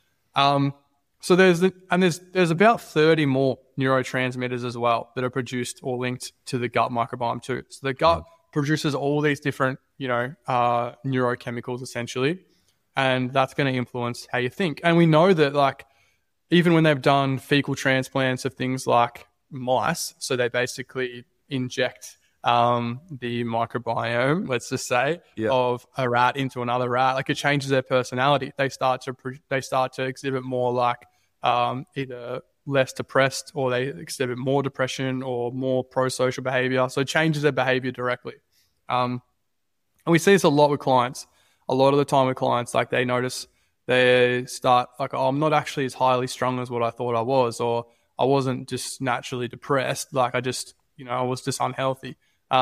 So there's about 30 more neurotransmitters as well that are produced or linked to the gut microbiome too. So the gut produces all these different, neurochemicals essentially, and that's going to influence how you think. And we know that like, even when they've done fecal transplants of things like mice, so they basically inject the microbiome, let's just say, of a rat into another rat, like it changes their personality. They start to exhibit more like either less depressed, or they exhibit more depression or more pro-social behavior. So it changes their behavior directly. And we see this a lot with clients. A lot of the time with clients, like they notice they start like, oh, I'm not actually as highly strung as what I thought I was, or I wasn't just naturally depressed. Like I just, I was just unhealthy.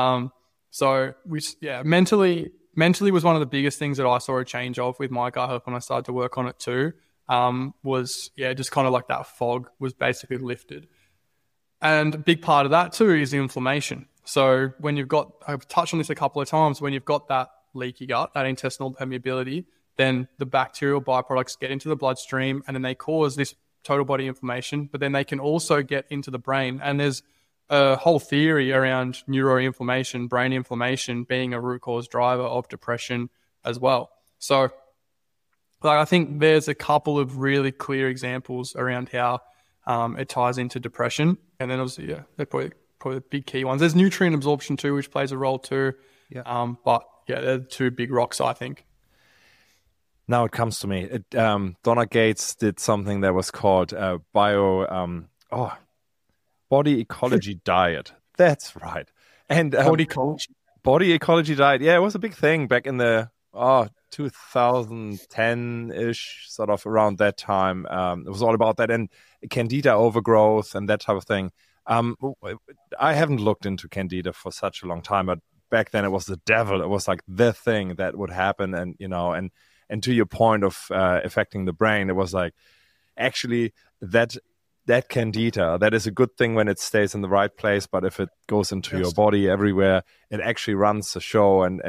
So mentally was one of the biggest things that I saw a change of with my gut health when I started to work on it too. Just kind of like that fog was basically lifted. And a big part of that too is the inflammation. So when I've touched on this a couple of times, when you've got that leaky gut, that intestinal permeability, then the bacterial byproducts get into the bloodstream and then they cause this total body inflammation, but then they can also get into the brain. And there's a whole theory around neuroinflammation, brain inflammation being a root cause driver of depression as well. So I think there's a couple of really clear examples around how it ties into depression. And then obviously, they're probably the big key ones. There's nutrient absorption too, which plays a role too. But they're the two big rocks, I think. Now it comes to me. Donna Gates did something that was called body ecology diet. That's right. And Body culture. body ecology diet. Yeah, it was a big thing back in the 2010-ish, sort of around that time. It was all about that and candida overgrowth and that type of thing. I haven't looked into candida for such a long time, but back then it was the devil. It was like the thing that would happen, and and to your point of affecting the brain, it was like actually that candida, that is a good thing when it stays in the right place, but if it goes into your body everywhere, it actually runs the show. And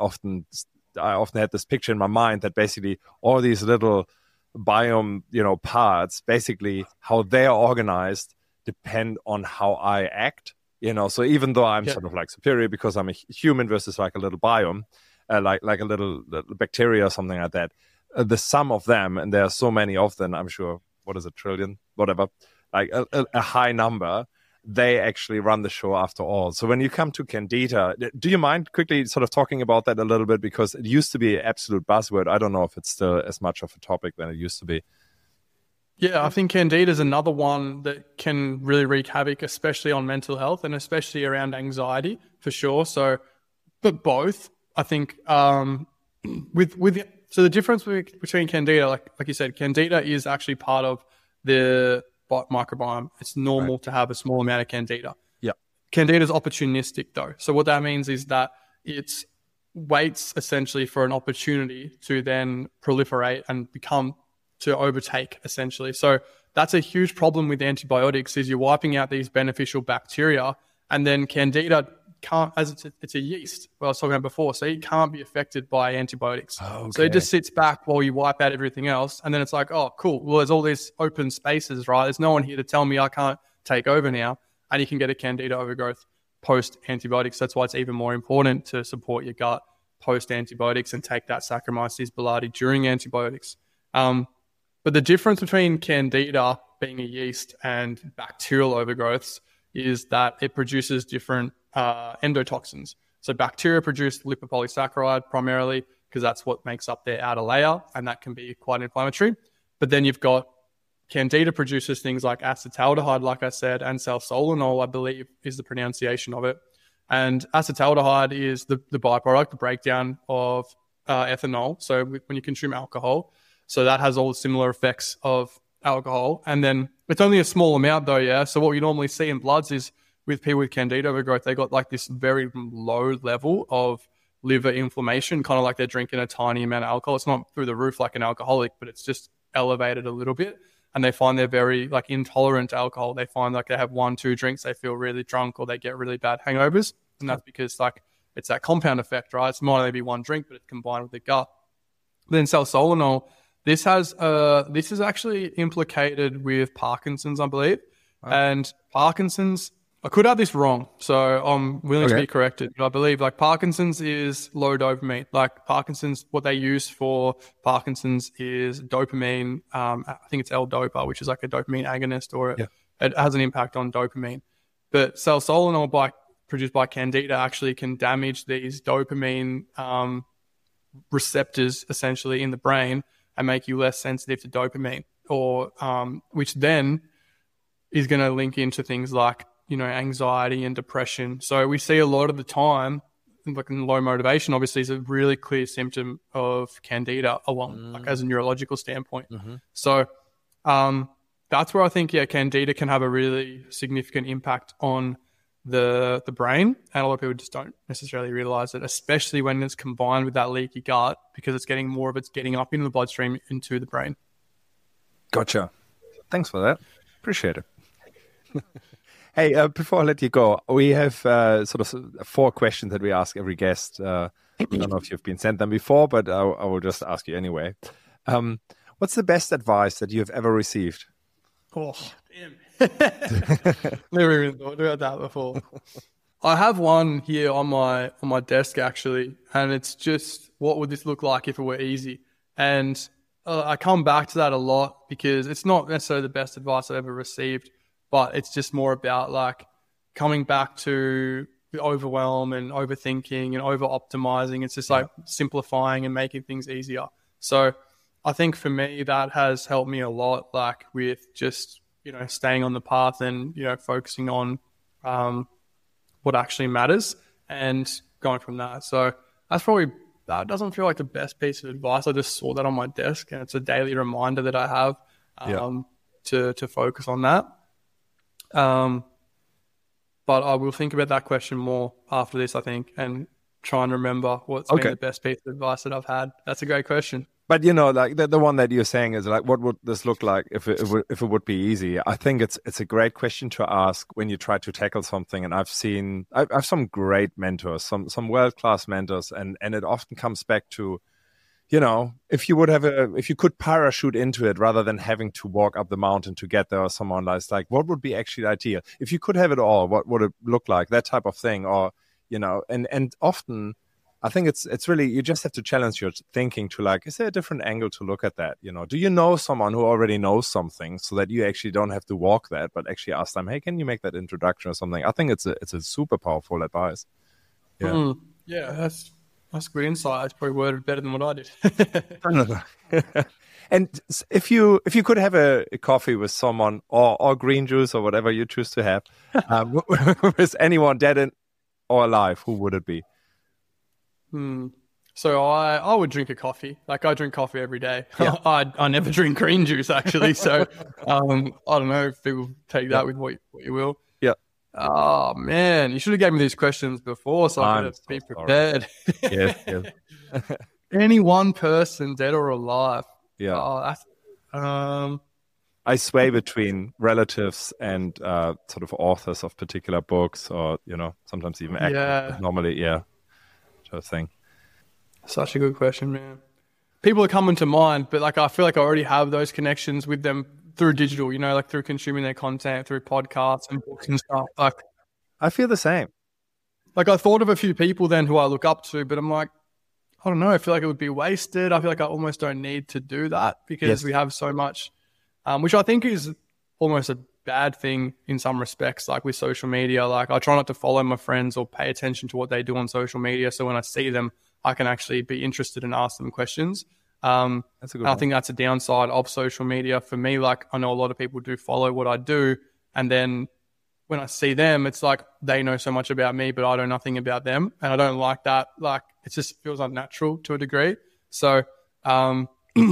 I often had this picture in my mind that basically all these little biome, parts, basically how they are organized depend on how I act. So even though I'm sort of like superior because I'm a human versus like a little biome, like a little bacteria or something like that, the sum of them, and there are so many of them, I'm sure, what is a trillion, whatever, like a high number, they actually run the show after all. So when you come to candida, do you mind quickly sort of talking about that a little bit? Because it used to be an absolute buzzword. I don't know if it's still as much of a topic than it used to be. Yeah, I think candida is another one that can really wreak havoc, especially on mental health and especially around anxiety, for sure. So, but both, I think, so the difference between candida, like you said, candida is actually part of the microbiome. It's normal to have a small amount of candida. Yeah. Candida is opportunistic though. So what that means is that it waits essentially for an opportunity to then proliferate and to overtake essentially. So that's a huge problem with antibiotics, is you're wiping out these beneficial bacteria, and then candida can't, as it's a yeast, what I was talking about before, so it can't be affected by antibiotics. Okay. So it just sits back while you wipe out everything else, and then it's like, oh, cool, well, there's all these open spaces, right? There's no one here to tell me I can't take over now, and you can get a candida overgrowth post-antibiotics. That's why it's even more important to support your gut post-antibiotics and take that Saccharomyces boulardii during antibiotics. But the difference between candida being a yeast and bacterial overgrowths is that it produces different endotoxins. So bacteria produce lipopolysaccharide primarily because that's what makes up their outer layer, and that can be quite inflammatory. But then you've got candida produces things like acetaldehyde, like I said, and salsolinol, I believe is the pronunciation of it. And acetaldehyde is the byproduct, the breakdown of ethanol. So when you consume alcohol, so that has all the similar effects of alcohol. And then it's only a small amount though, yeah? So what you normally see in bloods is with people with candida overgrowth, they got like this very low level of liver inflammation, kind of like they're drinking a tiny amount of alcohol. It's not through the roof like an alcoholic, but it's just elevated a little bit. And they find they're very like intolerant to alcohol. They find like they have 1-2 drinks, they feel really drunk, or they get really bad hangovers. And that's because like it's that compound effect, right? It's might only be one drink, but it's combined with the gut. Then salsolinol, this is actually implicated with Parkinson's, I believe. Wow. And Parkinson's, I could have this wrong, so I'm willing to be corrected. But I believe like Parkinson's is low dopamine. Like Parkinson's, what they use for Parkinson's is dopamine. I think it's L-Dopa, which is like a dopamine agonist, or it has an impact on dopamine. But salsolinol produced by candida actually can damage these dopamine receptors essentially in the brain and make you less sensitive to dopamine, or which then is going to link into things like anxiety and depression. So we see a lot of the time, like low motivation, obviously, is a really clear symptom of candida like as a neurological standpoint. Mm-hmm. So that's where I think candida can have a really significant impact on the brain, and a lot of people just don't necessarily realize it, especially when it's combined with that leaky gut, because it's getting up into the bloodstream into the brain. Gotcha. Thanks for that. Appreciate it. Hey, before I let you go, we have sort of 4 questions that we ask every guest. I don't know if you've been sent them before, but I will just ask you anyway. What's the best advice that you have ever received? Oh, damn. Never even thought about that before. I have one here on my desk actually, and it's just, what would this look like if it were easy? And I come back to that a lot because it's not necessarily the best advice I've ever received, but it's just more about like coming back to the overwhelm and overthinking and over optimizing. It's just like simplifying and making things easier. So I think for me, that has helped me a lot, like with just, staying on the path and, focusing on what actually matters and going from that. So that doesn't feel like the best piece of advice. I just saw that on my desk, and it's a daily reminder that I have to focus on that. But I will think about that question more after this, I think, and try and remember what's been the best piece of advice that I've had. That's a great question. But like the one that you're saying is like, what would this look like if it would be easy? I think it's a great question to ask when you try to tackle something. And I've some great mentors, some world-class mentors, and it often comes back to, if you could parachute into it rather than having to walk up the mountain to get there, or someone that's like, what would be actually ideal? If you could have it all, what would it look like? That type of thing, or and often. I think it's really, you just have to challenge your thinking to like, is there a different angle to look at that? Do you know someone who already knows something so that you actually don't have to walk that, but actually ask them, hey, can you make that introduction or something? I think it's a super powerful advice. Yeah. Yeah, that's good insight. It's probably worded better than what I did. And if you could have a coffee with someone or green juice or whatever you choose to have, with anyone dead or alive, who would it be? So I would drink a coffee. Like, I drink coffee every day. Yeah. I never drink green juice, actually. So I don't know if people take that with what you will. Yeah. Oh man, you should have gave me these questions before, so I could be prepared. Yes. Any one person, dead or alive. Yeah. I sway between relatives and sort of authors of particular books, or sometimes even actors. Normally, thing. Such a good question, man. People are coming to mind, but like, I feel like I already have those connections with them through digital, like through consuming their content, through podcasts and books and stuff. Like, I feel the same. Like, I thought of a few people then who I look up to, but I'm like, I don't know. I feel like it would be wasted. I feel like I almost don't need to do that because we have so much, which I think is almost a bad thing in some respects, like with social media. Like, I try not to follow my friends or pay attention to what they do on social media, so when I see them, I can actually be interested and ask them questions. That's a good one. I think that's a downside of social media for me. Like, I know a lot of people do follow what I do, and then when I see them, it's like they know so much about me, but I know nothing about them, and I don't like that. Like, it just feels unnatural to a degree. So to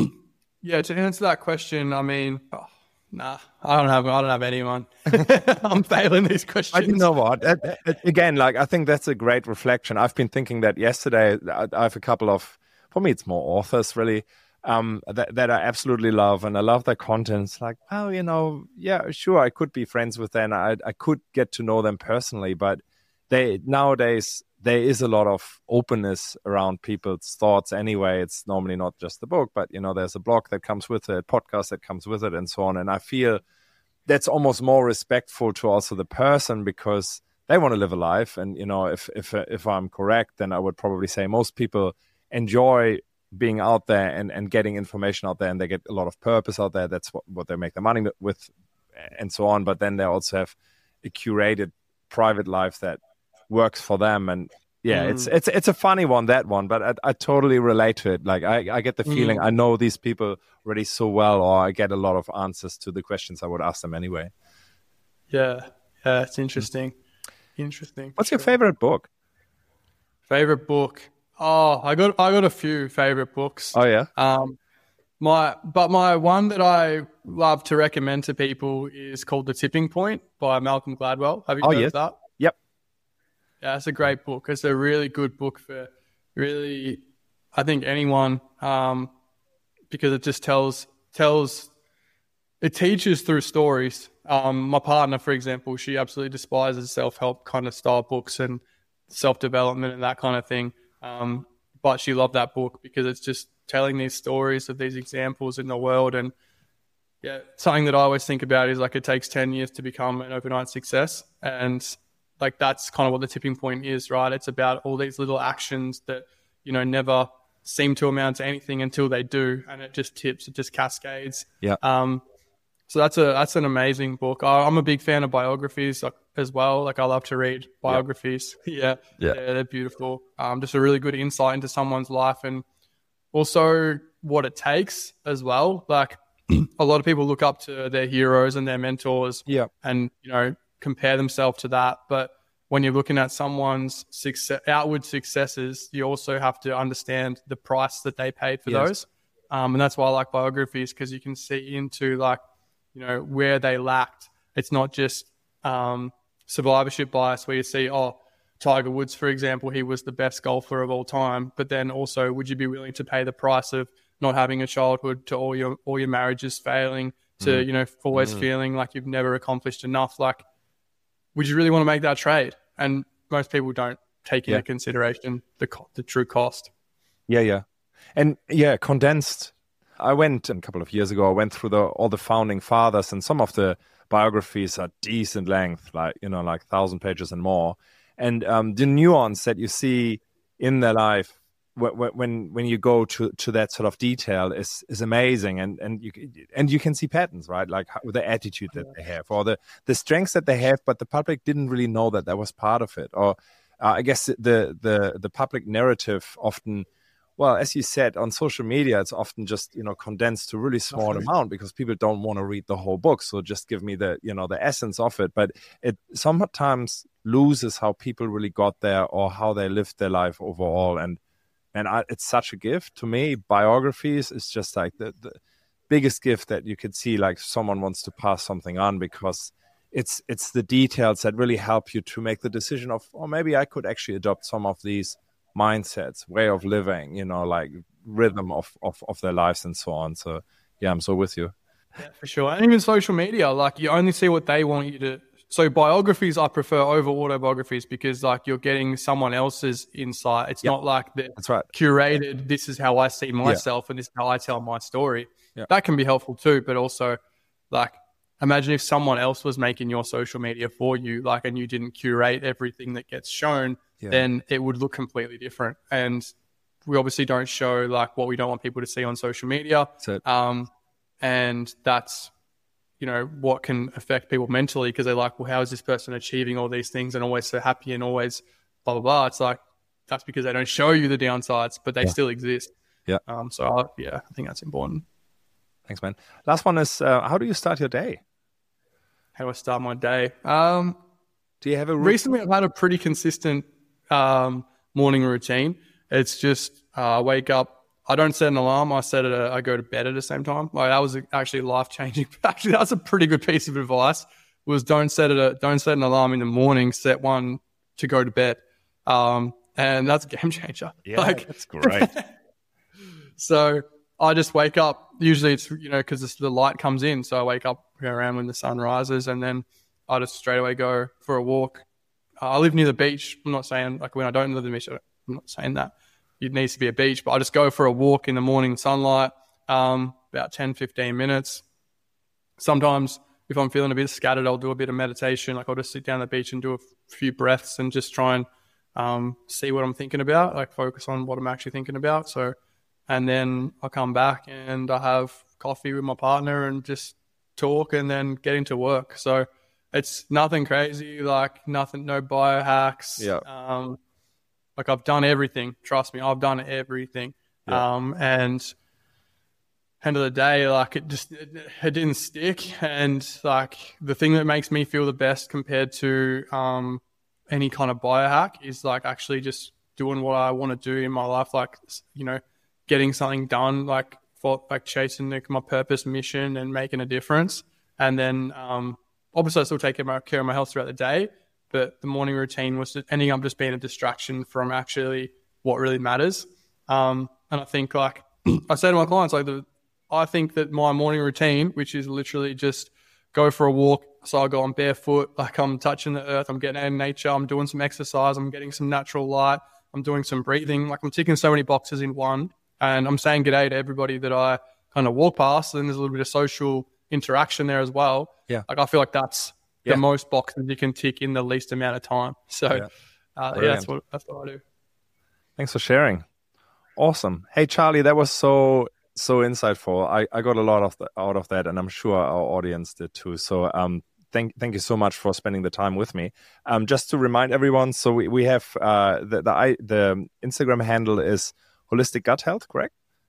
answer that question, I mean, nah, I don't have anyone. I'm failing these questions. But you know what? Again, like, I think that's a great reflection. I've been thinking that yesterday. I have a couple of, for me, it's more authors really, that I absolutely love, and I love their content. It's like, well, yeah, sure, I could be friends with them. I could get to know them personally, but nowadays there is a lot of openness around people's thoughts anyway. It's normally not just the book, but there's a blog that comes with it, podcast that comes with it, and so on. And I feel that's almost more respectful to also the person, because they want to live a life. And if I'm correct, then I would probably say most people enjoy being out there and getting information out there, and they get a lot of purpose out there. That's what they make their money with, and so on. But then they also have a curated private life that works for them. And it's a funny one, that one, but I totally relate to it. Like, I get the feeling I know these people already so well, or I get a lot of answers to the questions I would ask them anyway. Yeah, it's interesting. What's your favorite book? Favorite book? Oh, I got a few favorite books. Oh yeah. My one that I love to recommend to people is called The Tipping Point by Malcolm Gladwell. Have you heard of that? Yep. Yeah, it's a great book. It's a really good book for really, I think, anyone, because it just it teaches through stories. My partner, for example, she absolutely despises self-help kind of style books and self-development and that kind of thing. But she loved that book because it's just telling these stories of these examples in the world. And something that I always think about is like, it takes 10 years to become an overnight success. And like, that's kind of what The Tipping Point is, right? It's about all these little actions that, never seem to amount to anything until they do. And it just tips, it just cascades. Yeah. So that's an amazing book. I'm a big fan of biographies as well. Like, I love to read biographies. Yeah, they're beautiful. Just a really good insight into someone's life and also what it takes as well. Like a lot of people look up to their heroes and their mentors and, compare themselves to that. But when you're looking at someone's outward successes, you also have to understand the price that they paid for those. And that's why I like biographies, because you can see into where they lacked. It's not just survivorship bias where you see, Tiger Woods, for example, he was the best golfer of all time. But then also, would you be willing to pay the price of not having a childhood, to all your marriages failing, to, always feeling like you've never accomplished enough? Like, would you really want to make that trade? And most people don't take into consideration the true cost. Yeah. And condensed. I went a couple of years ago, I went through all the founding fathers, and some of the biographies are decent length, like 1,000 pages and more. And the nuance that you see in their life when you go to that sort of detail is amazing, and you can see patterns, right? Like the attitude that they have, or the strengths that they have, but the public didn't really know that was part of it. Or I guess the public narrative often, well, as you said, on social media, it's often just condensed to a really small amount because people don't want to read the whole book. So just give me the essence of it. But it sometimes loses how people really got there or how they lived their life overall. And it's such a gift to me. Biographies is just like the biggest gift that you could see. Like someone wants to pass something on, because it's the details that really help you to make the decision of, maybe I could actually adopt some of these mindsets, way of living, like rhythm of their lives and so on. So yeah, I'm so with you. Yeah, for sure. And even social media, like you only see what they want you to. So biographies I prefer over autobiographies, because like you're getting someone else's insight. It's not like that's right, curated, this is how I see myself and this is how I tell my story. That can be helpful too, but also like imagine if someone else was making your social media for you, like, and you didn't curate everything that gets shown, then it would look completely different. And we obviously don't show like what we don't want people to see on social media. And that's, what can affect people mentally, because they're like, well, how is this person achieving all these things and always so happy and always blah, blah, blah. It's like, that's because they don't show you the downsides, but they still exist. I think that's important. Thanks, man. Last one is, how do you start your day? How do I start my day? Do you have recently I've had a pretty consistent morning routine. It's just I wake up. I don't set an alarm. I go to bed at the same time. Like that was actually life-changing. Actually, that's a pretty good piece of advice. Was don't set an alarm in the morning. Set one to go to bed, and that's a game changer. Yeah, that's great. So I just wake up. Usually it's because the light comes in, so I wake up around when the sun rises, and then I just straight away go for a walk. I live near the beach. I'm not saying like when I don't live near the beach, I'm not saying that it needs to be a beach, but I just go for a walk in the morning sunlight, about 10, 15 minutes. Sometimes if I'm feeling a bit scattered, I'll do a bit of meditation. Like I'll just sit down at the beach and do a few breaths and just try and see what I'm thinking about, like focus on what I'm actually thinking about. So, and then I come back and I have coffee with my partner and just talk and then get into work. So it's nothing crazy, like nothing, no biohacks. Like I've done everything. Trust me, I've done everything. And end of the day, like it didn't stick. And like the thing that makes me feel the best compared to any kind of biohack is like actually just doing what I want to do in my life. Like, getting something done, like for like chasing my purpose, mission, and making a difference. And then obviously I still take care of my health throughout the day. But the morning routine was ending up just being a distraction from actually what really matters. And I think like I say to my clients, I think that my morning routine, which is literally just go for a walk. So I go on barefoot, like I'm touching the earth, I'm getting out in nature, I'm doing some exercise, I'm getting some natural light, I'm doing some breathing. Like I'm ticking so many boxes in one, and I'm saying g'day to everybody that I kind of walk past. And there's a little bit of social interaction there as well. Yeah. Like I feel like that's the most boxes you can tick in the least amount of time. So that's what I do. Thanks for sharing. Awesome. Hey, Charlie, that was so insightful. I got a lot out of that, and I'm sure our audience did too. So thank you so much for spending the time with me. Just to remind everyone, so we have the Instagram handle is Holistic Gut Health, correct?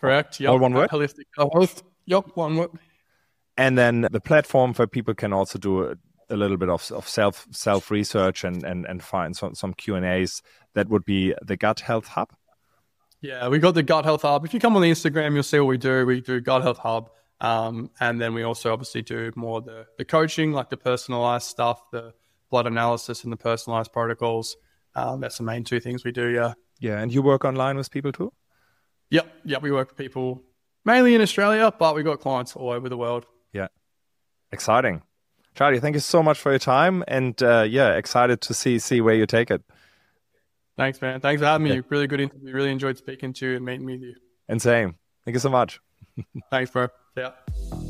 Correct. Yep. All one word? Holistic health. Yep. One word. And then the platform where people can also do a little bit of self research and find some Q&As. That would be the Gut Health Hub. Yeah, we got the Gut Health Hub. If you come on the Instagram, you'll see what we do. We do Gut Health Hub. And then we also obviously do more the coaching, like the personalized stuff, the blood analysis and the personalized protocols. That's the main two things we do, yeah. Yeah, and you work online with people too? Yep, we work with people mainly in Australia, but we got clients all over the world. Yeah, exciting. Charlie, thank you so much for your time, and excited to see where you take it. Thanks, man. Thanks for having me. Really good interview. Really enjoyed speaking to you and meeting with you. And same. Thank you so much. Thanks, bro. Yeah.